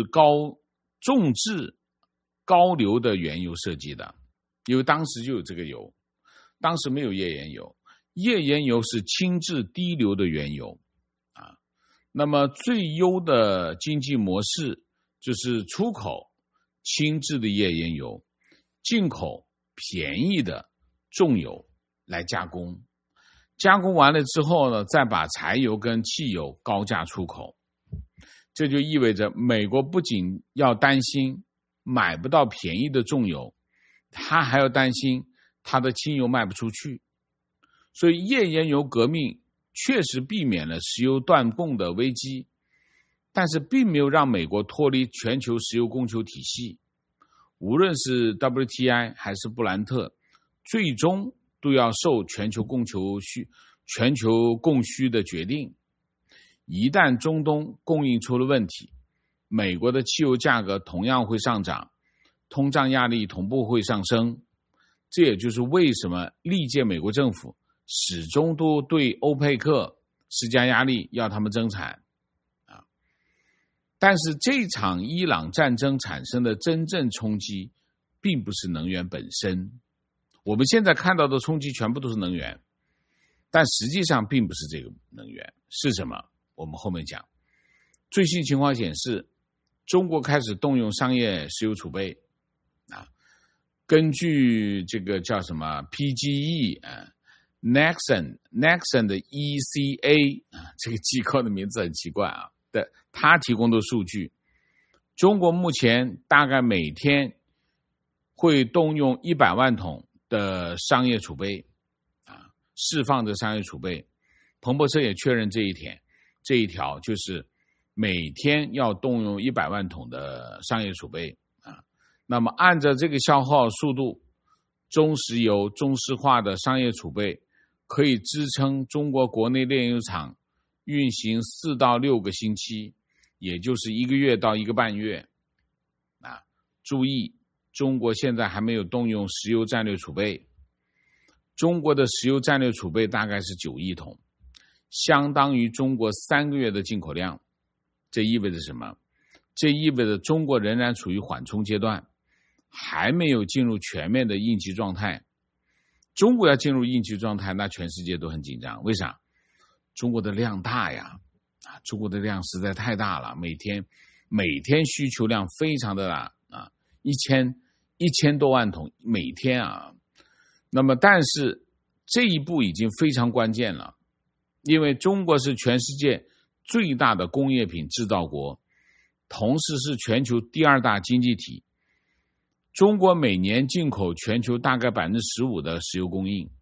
高硫的原油设计的，因为当时就有这个油，当时没有页岩油。页岩油是轻质低硫的原油啊。那么最优的经济模式就是出口轻质的页岩油，进口便宜的重油来加工。加工完了之后呢，再把柴油跟汽油高价出口。这就意味着美国不仅要担心买不到便宜的重油，他还要担心他的轻油卖不出去。所以页岩油革命确实避免了石油断供的危机，但是并没有让美国脱离全球石油供求体系。无论是 WTI 还是布兰特，最终都要受全球供需的决定。一旦中东供应出了问题，美国的汽油价格同样会上涨，通胀压力同步会上升。这也就是为什么历届美国政府始终都对欧佩克施加压力，要他们增产啊。但是这场伊朗战争产生的真正冲击并不是能源本身，我们现在看到的冲击全部都是能源，但实际上并不是这个能源，是什么？我们后面讲。最新情况显示，中国开始动用商业石油储备啊。根据这个叫什么 PGE Nexen 的 ECA 这个机构的名字很奇怪啊，他提供的数据，中国目前大概每天会动用100万桶的商业储备啊，释放的商业储备。彭博社也确认这一条就是每天要动用100万桶的商业储备啊。那么按照这个消耗速度，中石油中石化的商业储备可以支撑中国国内炼油厂运行4到6个星期，也就是1个月到1个半月。注意，中国现在还没有动用石油战略储备。中国的石油战略储备大概是9亿桶，相当于中国3个月的进口量。这意味着什么？这意味着中国仍然处于缓冲阶段，还没有进入全面的应急状态。中国要进入应急状态，那全世界都很紧张。为啥？中国的量大呀，中国的量实在太大了，每天需求量非常的大啊，1000多万桶每天啊。那么，但是这一步已经非常关键了，因为中国是全世界最大的工业品制造国，同时是全球第2大经济体。中国每年进口全球大概 15% 的石油供应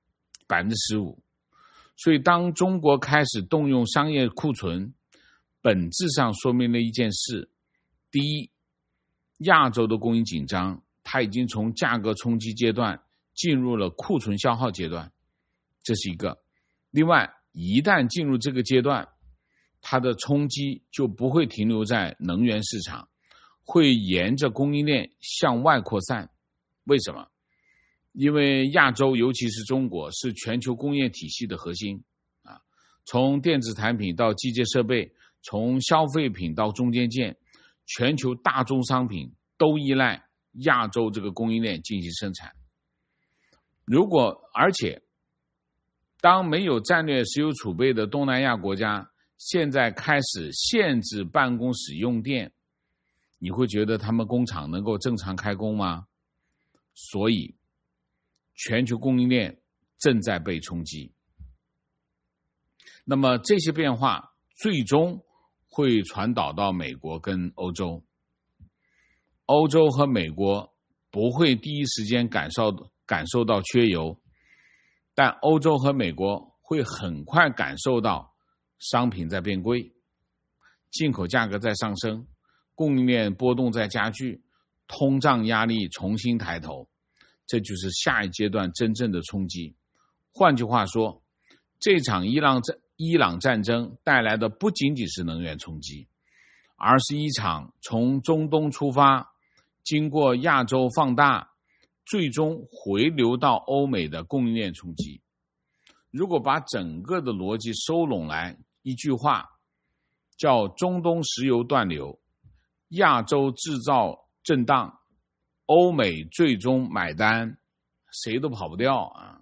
15%， 所以当中国开始动用商业库存，本质上说明了一件事：第一，亚洲的供应紧张，它已经从价格冲击阶段进入了库存消耗阶段，这是一个。另外，一旦进入这个阶段，它的冲击就不会停留在能源市场，会沿着供应链向外扩散。为什么？因为亚洲，尤其是中国，是全球工业体系的核心啊，从电子产品到机械设备，从消费品到中间件，全球大宗商品都依赖亚洲这个供应链进行生产。而且当没有战略石油储备的东南亚国家现在开始限制办公室用电，你会觉得他们工厂能够正常开工吗？所以全球供应链正在被冲击。那么这些变化最终会传导到美国跟欧洲。欧洲和美国不会第一时间感受到缺油，但欧洲和美国会很快感受到商品在变贵，进口价格在上升，供应链波动在加剧，通胀压力重新抬头，这就是下一阶段真正的冲击。换句话说，这场伊朗战争带来的不仅仅是能源冲击，而是一场从中东出发，经过亚洲放大，最终回流到欧美的供应链冲击。如果把整个的逻辑收拢来，一句话叫中东石油断流，亚洲制造震荡，欧美最终买单，谁都跑不掉啊。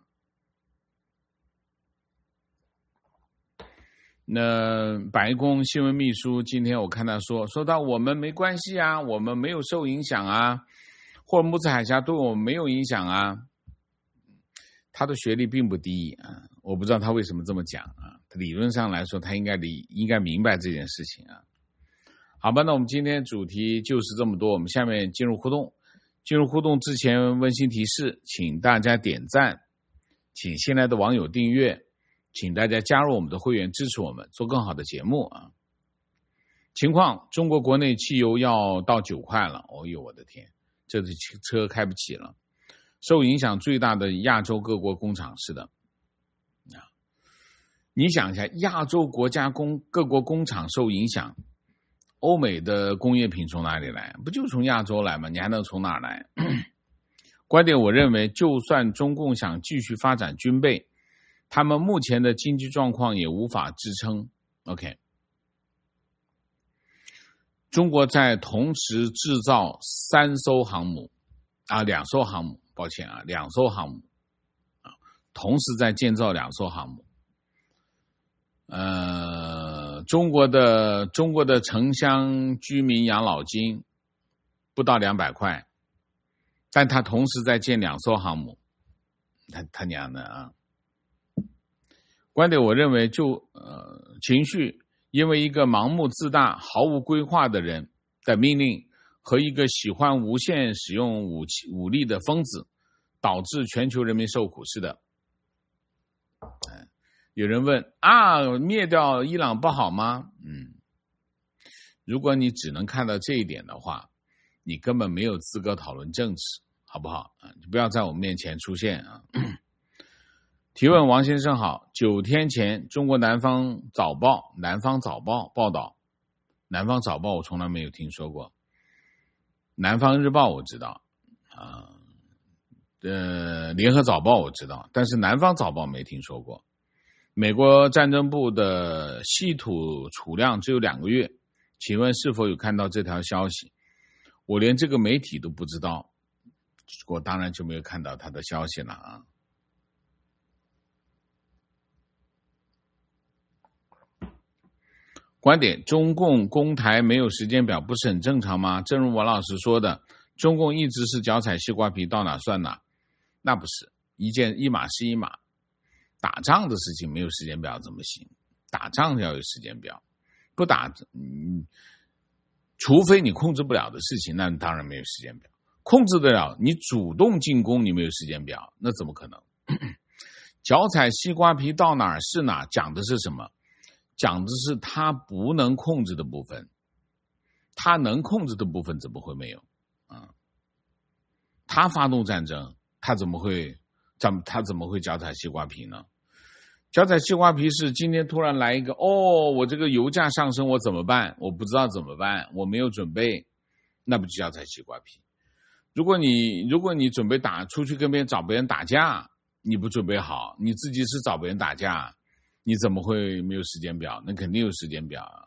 那白宫新闻秘书今天我看他说到我们没关系啊，我们没有受影响啊，霍尔木兹海峡对我们没有影响啊。他的学历并不低啊，我不知道他为什么这么讲啊。理论上来说，他应该明白这件事情啊。好吧，那我们今天主题就是这么多，我们下面进入互动。进入互动之前，温馨提示，请大家点赞，请新来的网友订阅，请大家加入我们的会员，支持我们做更好的节目啊。情况，中国国内汽油要到9块了，哦呦我的天，这车开不起了。受影响最大的亚洲各国工厂，是的啊，你想一下，亚洲国家各国工厂受影响，欧美的工业品从哪里来？不就从亚洲来吗？你还能从哪儿来？观点，我认为就算中共想继续发展军备，他们目前的经济状况也无法支撑。OK， 中国在同时制造2艘航母，抱歉啊，2艘航母啊，同时在建造2艘航母。中国的城乡居民养老金不到200块，但他同时在建2艘航母，他娘的啊！观点，我认为情绪，因为一个盲目自大、毫无规划的人的命令和一个喜欢无限使用武力的疯子，导致全球人民受苦。是的。有人问啊，灭掉伊朗不好吗？如果你只能看到这一点的话，你根本没有资格讨论政治，好不好？你不要在我们面前出现啊。 提问：王先生好，9天前中国南方早报报道，南方早报我从来没有听说过，南方日报我知道联合早报我知道，但是南方早报没听说过。美国战争部的稀土储量只有2个月，请问是否有看到这条消息？我连这个媒体都不知道，我当然就没有看到他的消息了啊。观点：中共攻台没有时间表不是很正常吗？正如王老师说的，中共一直是脚踩西瓜皮，到哪算哪。那不是一码是一码，打仗的事情没有时间表怎么行？打仗要有时间表，不打除非你控制不了的事情，那当然没有时间表。控制得了，你主动进攻你没有时间表，那怎么可能？脚踩西瓜皮到哪儿是哪，讲的是什么？讲的是他不能控制的部分，他能控制的部分怎么会没有他发动战争，他怎么会脚踩西瓜皮呢？脚踩西瓜皮是今天突然来一个我这个油价上升我怎么办？我不知道怎么办，我没有准备，那不就脚踩西瓜皮？如果你准备出去跟别人找别人打架，你不准备好，你自己是找别人打架，你怎么会没有时间表？那肯定有时间表啊。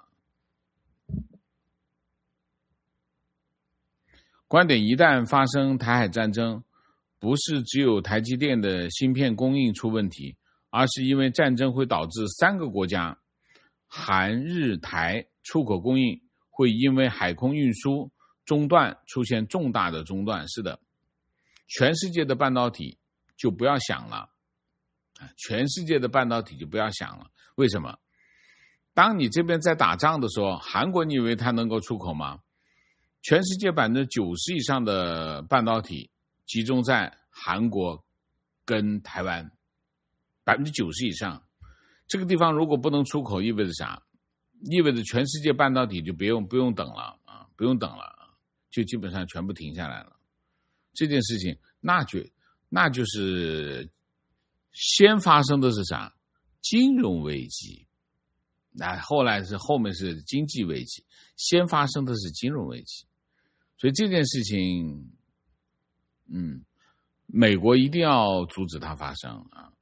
观点：一旦发生台海战争，不是只有台积电的芯片供应出问题，而是因为战争会导致3个国家韩日台出口供应会因为海空运输中断出现重大的中断。是的，全世界的半导体就不要想了，全世界的半导体就不要想了。为什么？当你这边在打仗的时候，韩国你以为它能够出口吗？全世界90%以上的半导体集中在韩国跟台湾，90%以上。这个地方如果不能出口，意味着啥？意味着全世界半导体就不用等了啊，不用等了，就基本上全部停下来了。这件事情，那就是先发生的是啥？金融危机。那后面是经济危机，先发生的是金融危机。所以这件事情，美国一定要阻止它发生啊！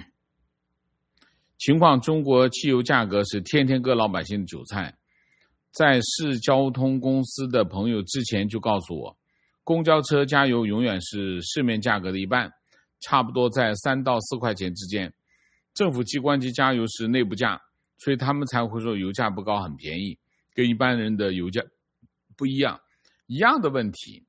情况：中国汽油价格是天天割老百姓的韭菜。在市交通公司的朋友之前就告诉我，公交车加油永远是市面价格的一半，差不多在3到4块钱之间。政府机关及加油是内部价，所以他们才会说油价不高，很便宜，跟一般人的油价不一样。一样的问题，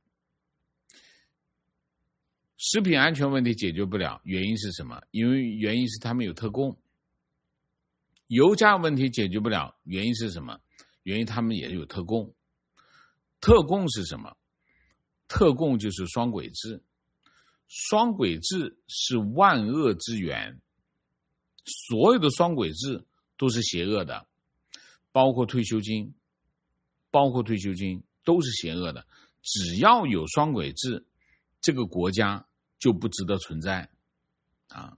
食品安全问题解决不了，原因是什么？原因是他们有特供。油价问题解决不了，原因是什么？原因他们也有特供。特供是什么？特供就是双轨制。双轨制是万恶之源，所有的双轨制都是邪恶的，包括退休金都是邪恶的。只要有双轨制，这个国家就不值得存在啊！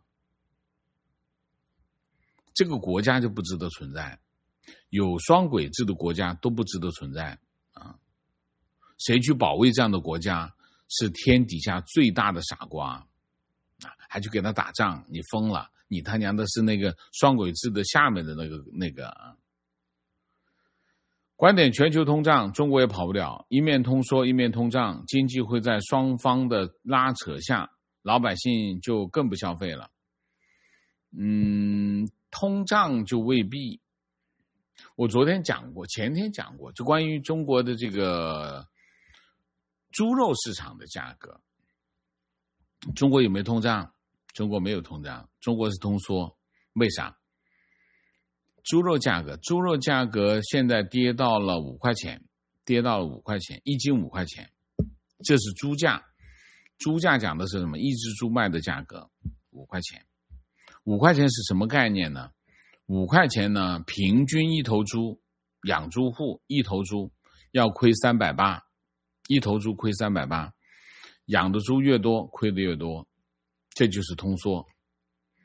这个国家就不值得存在，有双轨制的国家都不值得存在啊！谁去保卫这样的国家，是天底下最大的傻瓜啊！还去给他打仗，你疯了！你他娘的是那个双轨制的下面的那个啊！观点：全球通胀，中国也跑不了。一面通缩，一面通胀，经济会在双方的拉扯下，老百姓就更不消费了。通胀就未必。我昨天讲过，前天讲过，就关于中国的这个猪肉市场的价格。中国有没有通胀？中国没有通胀，中国是通缩。为啥？猪肉价格现在跌到了5块钱，1斤5块钱，这是猪价。猪价讲的是什么？一只猪卖的价格5块钱。5块钱是什么概念呢？5块钱呢，平均一头猪，养猪户一头猪要亏380，一头猪亏380，养的猪越多，亏的越多，这就是通缩。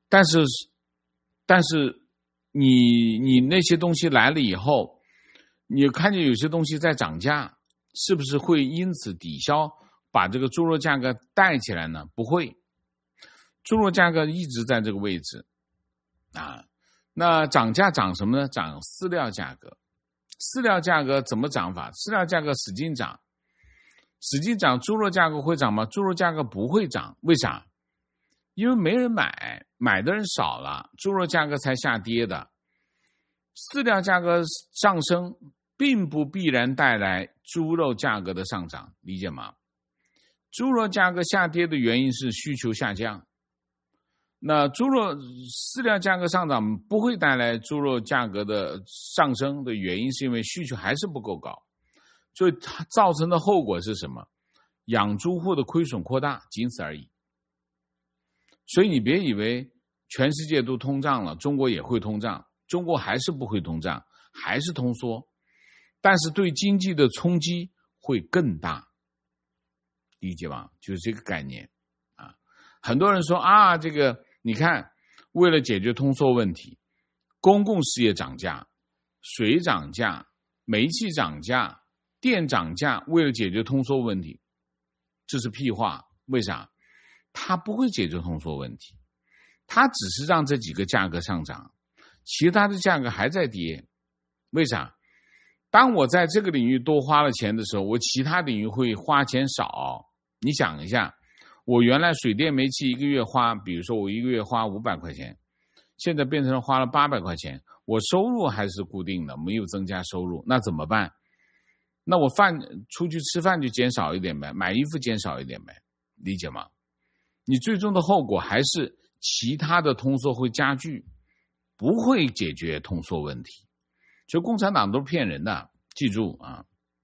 但是你那些东西来了以后，你看见有些东西在涨价，是不是会因此抵消把这个猪肉价格带起来呢？不会，猪肉价格一直在这个位置啊。那涨价涨什么呢？涨饲料价格。饲料价格怎么涨法？饲料价格使劲涨，猪肉价格会涨吗？猪肉价格不会涨，为啥？因为没人买，买的人少了，猪肉价格才下跌的。饲料价格上升并不必然带来猪肉价格的上涨，理解吗？猪肉价格下跌的原因是需求下降，那饲料价格上涨不会带来猪肉价格的上升的原因是因为需求还是不够高，所以它造成的后果是什么？养猪户的亏损扩大，仅此而已。所以你别以为全世界都通胀了，中国也会通胀，中国还是不会通胀，还是通缩，但是对经济的冲击会更大，理解吗？就是这个概念啊。很多人说啊，这个你看，为了解决通缩问题，公共事业涨价，水涨价，煤气涨价，电涨价，为了解决通缩问题，这是屁话。为啥？它不会解决通缩问题，它只是让这几个价格上涨，其他的价格还在跌。为啥？当我在这个领域多花了钱的时候，我其他领域会花钱少。你想一下，我原来水电煤气一个月花，比如说我一个月花500块钱，现在变成了花了800块钱，我收入还是固定的，没有增加收入，那怎么办？那我出去吃饭就减少一点呗，买衣服减少一点呗，理解吗？你最终的后果还是其他的通缩会加剧，不会解决通缩问题。所以共产党都是骗人的，记住啊。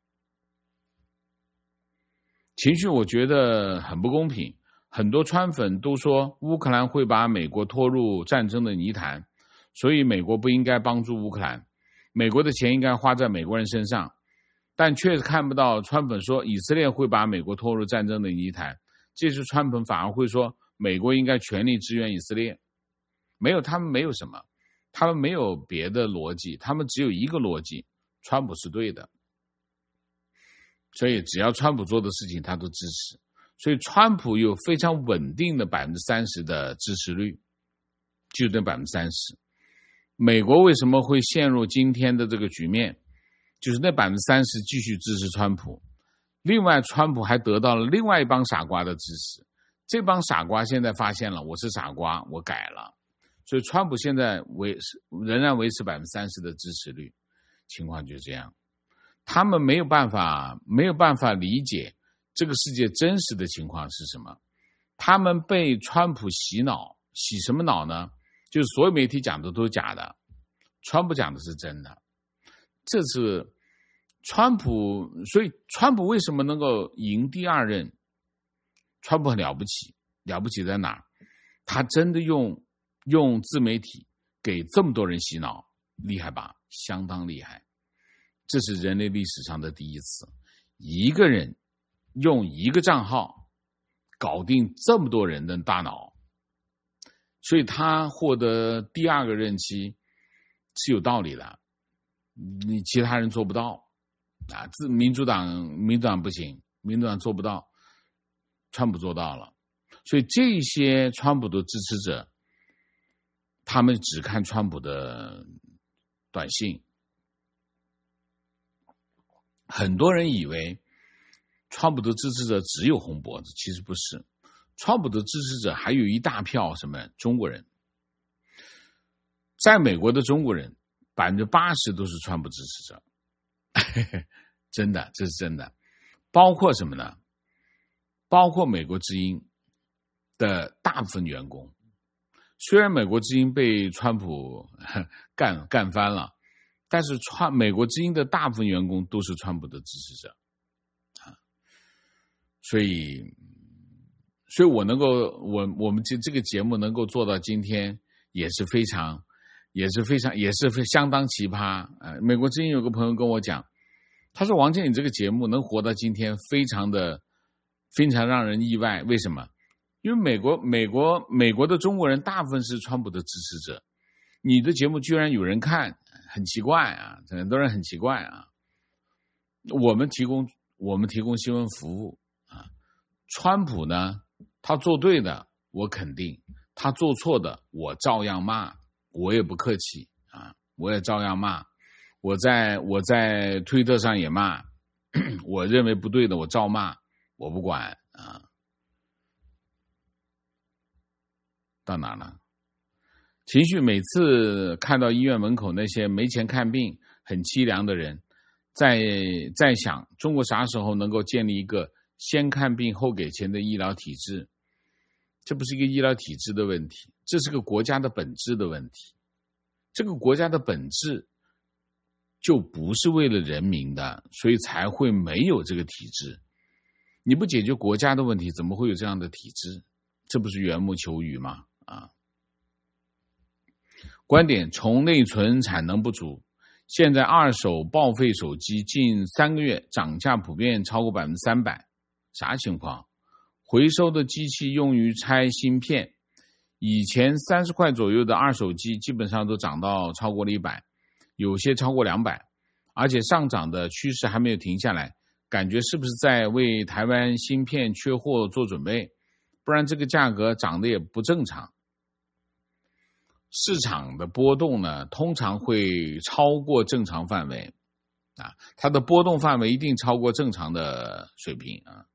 情绪我觉得很不公平，很多川粉都说乌克兰会把美国拖入战争的泥潭，所以美国不应该帮助乌克兰，美国的钱应该花在美国人身上，但却看不到川粉说以色列会把美国拖入战争的泥潭。这时川粉反而会说美国应该全力支援以色列。没有，他们没有什么，他们没有别的逻辑，他们只有一个逻辑，川普是对的，所以只要川普做的事情他都支持，所以川普有非常稳定的30%的支持率，就那30%。美国为什么会陷入今天的这个局面，就是那30%继续支持川普，另外川普还得到了另外一帮傻瓜的支持，这帮傻瓜现在发现了我是傻瓜，我改了，所以川普现在仍然维持30%的支持率，情况就是这样。他们没有办法理解这个世界真实的情况是什么，他们被川普洗脑，洗什么脑呢？就是所有媒体讲的都是假的，川普讲的是真的。这是川普，所以川普为什么能够赢第二任？川普很了不起，了不起在哪儿？他真的用自媒体给这么多人洗脑，厉害吧？相当厉害。这是人类历史上的第一次，一个人用一个账号搞定这么多人的大脑，所以他获得第二个任期是有道理的，你其他人做不到啊！民主党不行，民主党做不到，川普做到了，所以这些川普的支持者，他们只看川普的短信。很多人以为川普的支持者只有红脖子，其实不是，川普的支持者还有一大票什么中国人，在美国的中国人80%都是川普支持者，真的，这是真的。包括什么呢？包括美国之音的大部分员工，虽然美国之音被川普干翻了，但是美国之音的大部分员工都是川普的支持者啊，所以我能够我们这个节目能够做到今天也是相当奇葩。美国之音有个朋友跟我讲，他说王健你这个节目能活到今天非常让人意外，为什么？ 因为美国的中国人大部分是川普的支持者，你的节目居然有人看，很奇怪啊，很多人很奇怪啊。我们提供新闻服务啊，川普呢，他做对的我肯定，他做错的我照样骂，我也不客气啊，我也照样骂。我在推特上也骂，我认为不对的我照骂，我不管啊。到哪了？情绪每次看到医院门口那些没钱看病很凄凉的人，在想中国啥时候能够建立一个先看病后给钱的医疗体制。这不是一个医疗体制的问题，这是个国家的本质的问题。这个国家的本质就不是为了人民的，所以才会没有这个体制。你不解决国家的问题，怎么会有这样的体制？这不是缘木求鱼吗？啊！观点：从内存产能不足，现在二手报废手机近3个月涨价普遍超过300%，啥情况？回收的机器用于拆芯片，以前30块左右的二手机基本上都涨到超过了100，有些超过200，而且上涨的趋势还没有停下来，感觉是不是在为台湾芯片缺货做准备？不然这个价格涨得也不正常。市场的波动呢，通常会超过正常范围啊，它的波动范围一定超过正常的水平啊。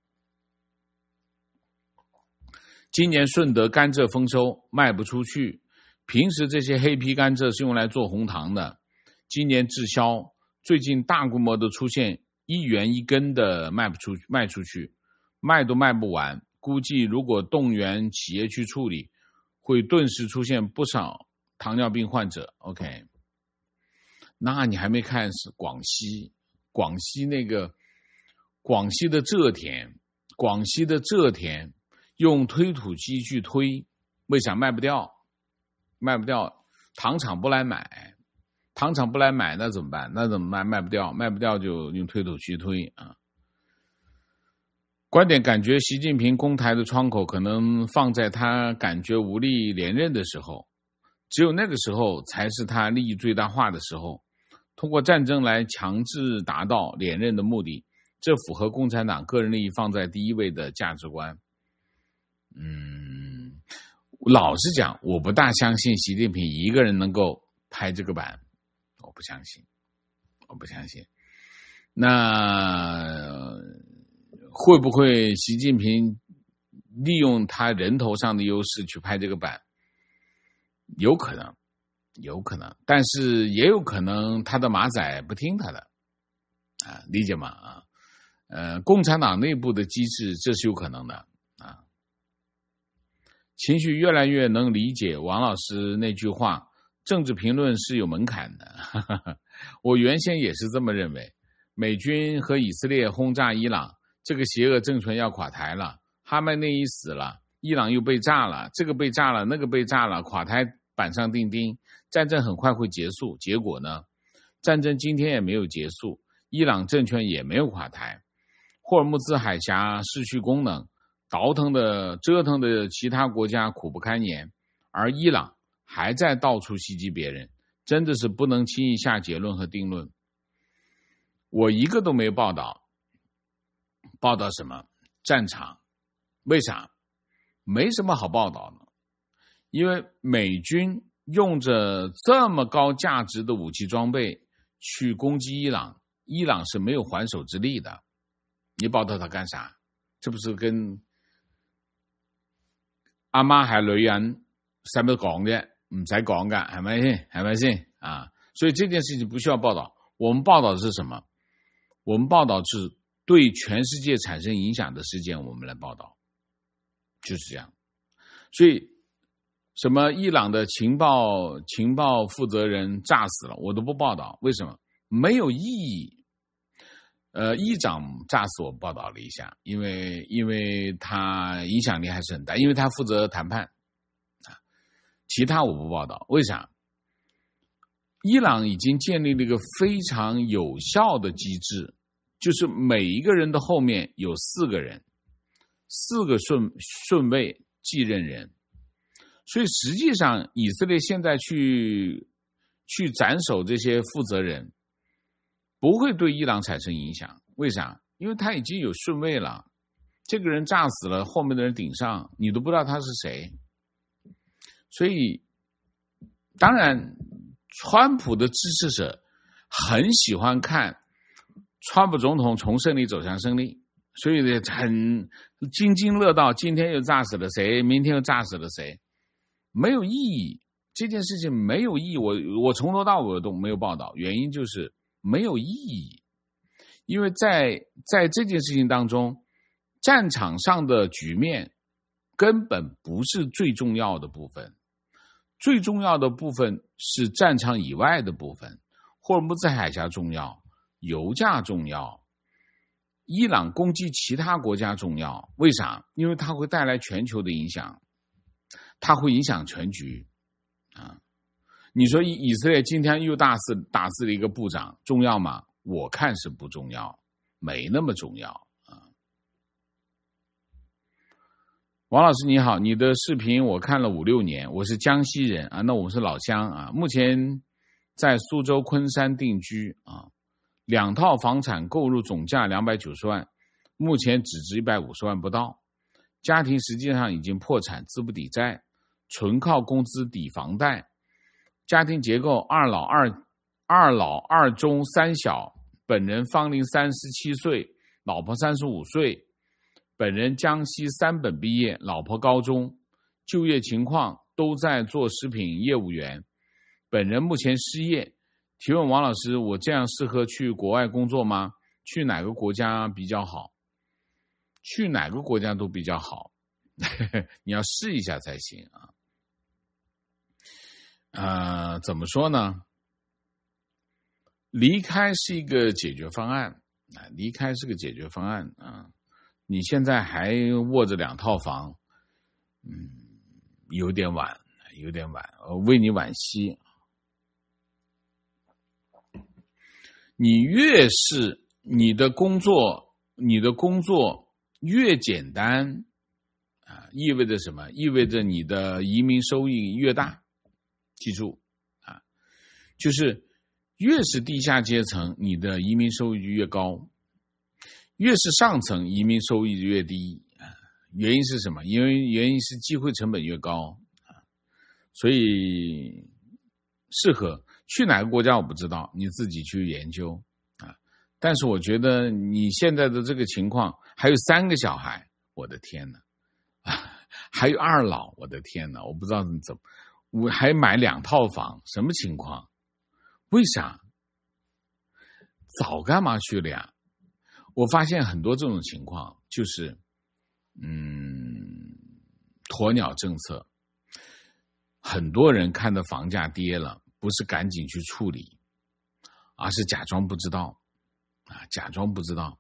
今年顺德甘蔗丰收，卖不出去。平时这些黑皮甘蔗是用来做红糖的，今年滞销。最近大规模的出现1元1根的卖出去，卖都卖不完。估计如果动员企业去处理，会顿时出现不少糖尿病患者。 OK， 那你还没看是广西的蔗田用推土机去推，为啥卖不掉？糖厂不来买，那怎么办？卖不掉就用推土机推啊。观点：感觉习近平攻台的窗口可能放在他感觉无力连任的时候，只有那个时候才是他利益最大化的时候，通过战争来强制达到连任的目的，这符合共产党个人利益放在第一位的价值观。老实讲，我不大相信习近平一个人能够拍这个板，我不相信。那会不会习近平利用他人头上的优势去拍这个板？有可能，但是也有可能他的马仔不听他的啊，理解吗？共产党内部的机制，这是有可能的啊。情绪越来越能理解王老师那句话，政治评论是有门槛的。我原先也是这么认为，美军和以色列轰炸伊朗，这个邪恶政权要垮台了，哈梅内伊死了，伊朗又被炸了，这个被炸了，那个被炸了，垮台板上钉钉，战争很快会结束。结果呢，战争今天也没有结束，伊朗政权也没有垮台，霍尔木兹海峡失去功能，折腾的其他国家苦不堪言，而伊朗还在到处袭击别人，真的是不能轻易下结论和定论。我一个都没有报道什么战场，为啥？没什么好报道的，因为美军用着这么高价值的武器装备去攻击伊朗，伊朗是没有还手之力的，你报道它干啥？这不是跟阿媽係女人使乜講啫？唔使講噶，係咪先啊？所以这件事情不需要报道。我们报道的是什么？我们报道是对全世界产生影响的事件，我们来报道，就是这样。所以什么伊朗的情报负责人炸死了，我都不报道，为什么？没有意义。议长炸死我报道了一下，因为他影响力还是很大，因为他负责谈判啊，其他我不报道。为啥？伊朗已经建立了一个非常有效的机制，就是每一个人的后面有4个人， 4个顺位继任人。所以实际上以色列现在去斩首这些负责人，不会对伊朗产生影响。为啥？因为他已经有顺位了，这个人炸死了，后面的人顶上，你都不知道他是谁。所以当然川普的支持者很喜欢看川普总统从胜利走向胜利，所以很津津乐道，今天又炸死了谁，明天又炸死了谁，没有意义，这件事情没有意义。我从头到尾都没有报道，原因就是没有意义。因为在这件事情当中，战场上的局面根本不是最重要的部分，最重要的部分是战场以外的部分。霍尔木兹海峡重要，油价重要，伊朗攻击其他国家重要。为啥？因为它会带来全球的影响，它会影响全局啊！你说以色列今天又打死了一个部长，重要吗？我看是不重要，没那么重要啊。王老师你好，你的视频我看了5、6年，我是江西人啊，那我是老乡啊，目前在苏州昆山定居啊，2套房产购入总价290万，目前只值150万不到，家庭实际上已经破产，资不抵债，纯靠工资抵房贷，家庭结构二老二中3小，本人芳龄37岁，老婆35岁，本人江西3本毕业，老婆高中，就业情况都在做食品业务员，本人目前失业。提问王老师，我这样适合去国外工作吗？去哪个国家比较好？去哪个国家都比较好你要试一下才行啊。怎么说呢？离开是一个解决方案，离开是个解决方案啊。你现在还握着2套房，有点晚，为你惋惜。你越是你的工作越简单啊，意味着什么？意味着你的移民收益越大。记住啊，就是越是低下阶层，你的移民收益越高，越是上层移民收益越低。原因是什么？原因是机会成本越高，所以适合去哪个国家我不知道，你自己去研究啊。但是我觉得你现在的这个情况，还有3个小孩，我的天哪，还有2老，我的天哪，我不知道怎么，我还买2套房，什么情况？为啥？早干嘛去了呀？我发现很多这种情况就是鸵鸟政策。很多人看到房价跌了，不是赶紧去处理，而是假装不知道啊，假装不知道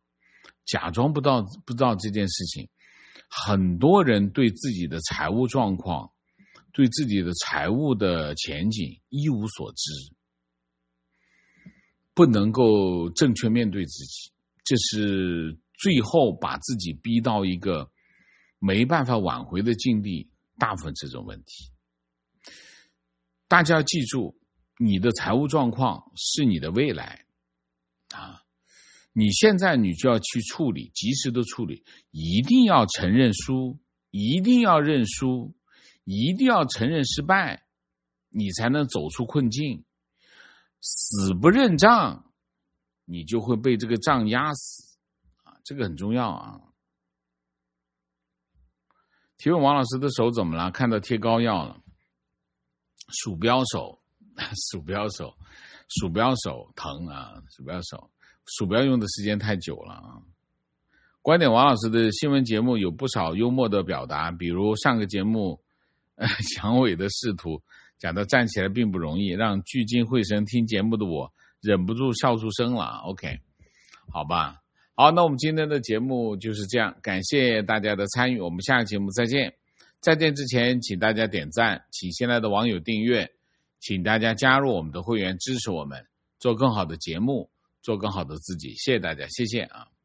这件事情。很多人对自己的财务状况，对自己的财务的前景一无所知，不能够正确面对自己，这是最后把自己逼到一个没办法挽回的境地，大部分这种问题。大家要记住，你的财务状况是你的未来啊！你现在你就要去处理，及时的处理，一定要承认输，一定要认输，一定要承认失败，你才能走出困境。死不认账，你就会被这个账压死啊！这个很重要啊！提问王老师的手怎么了？看到贴膏药了。鼠标手疼啊！鼠标用的时间太久了啊！观点王老师的新闻节目有不少幽默的表达，比如上个节目蒋伟的仕途讲到站起来并不容易，让聚精会神听节目的我忍不住笑出声了。 OK， 好吧，好，那我们今天的节目就是这样，感谢大家的参与，我们下个节目再见。再见之前请大家点赞，请新来的网友订阅，请大家加入我们的会员支持我们做更好的节目，做更好的自己，谢谢大家，谢谢啊。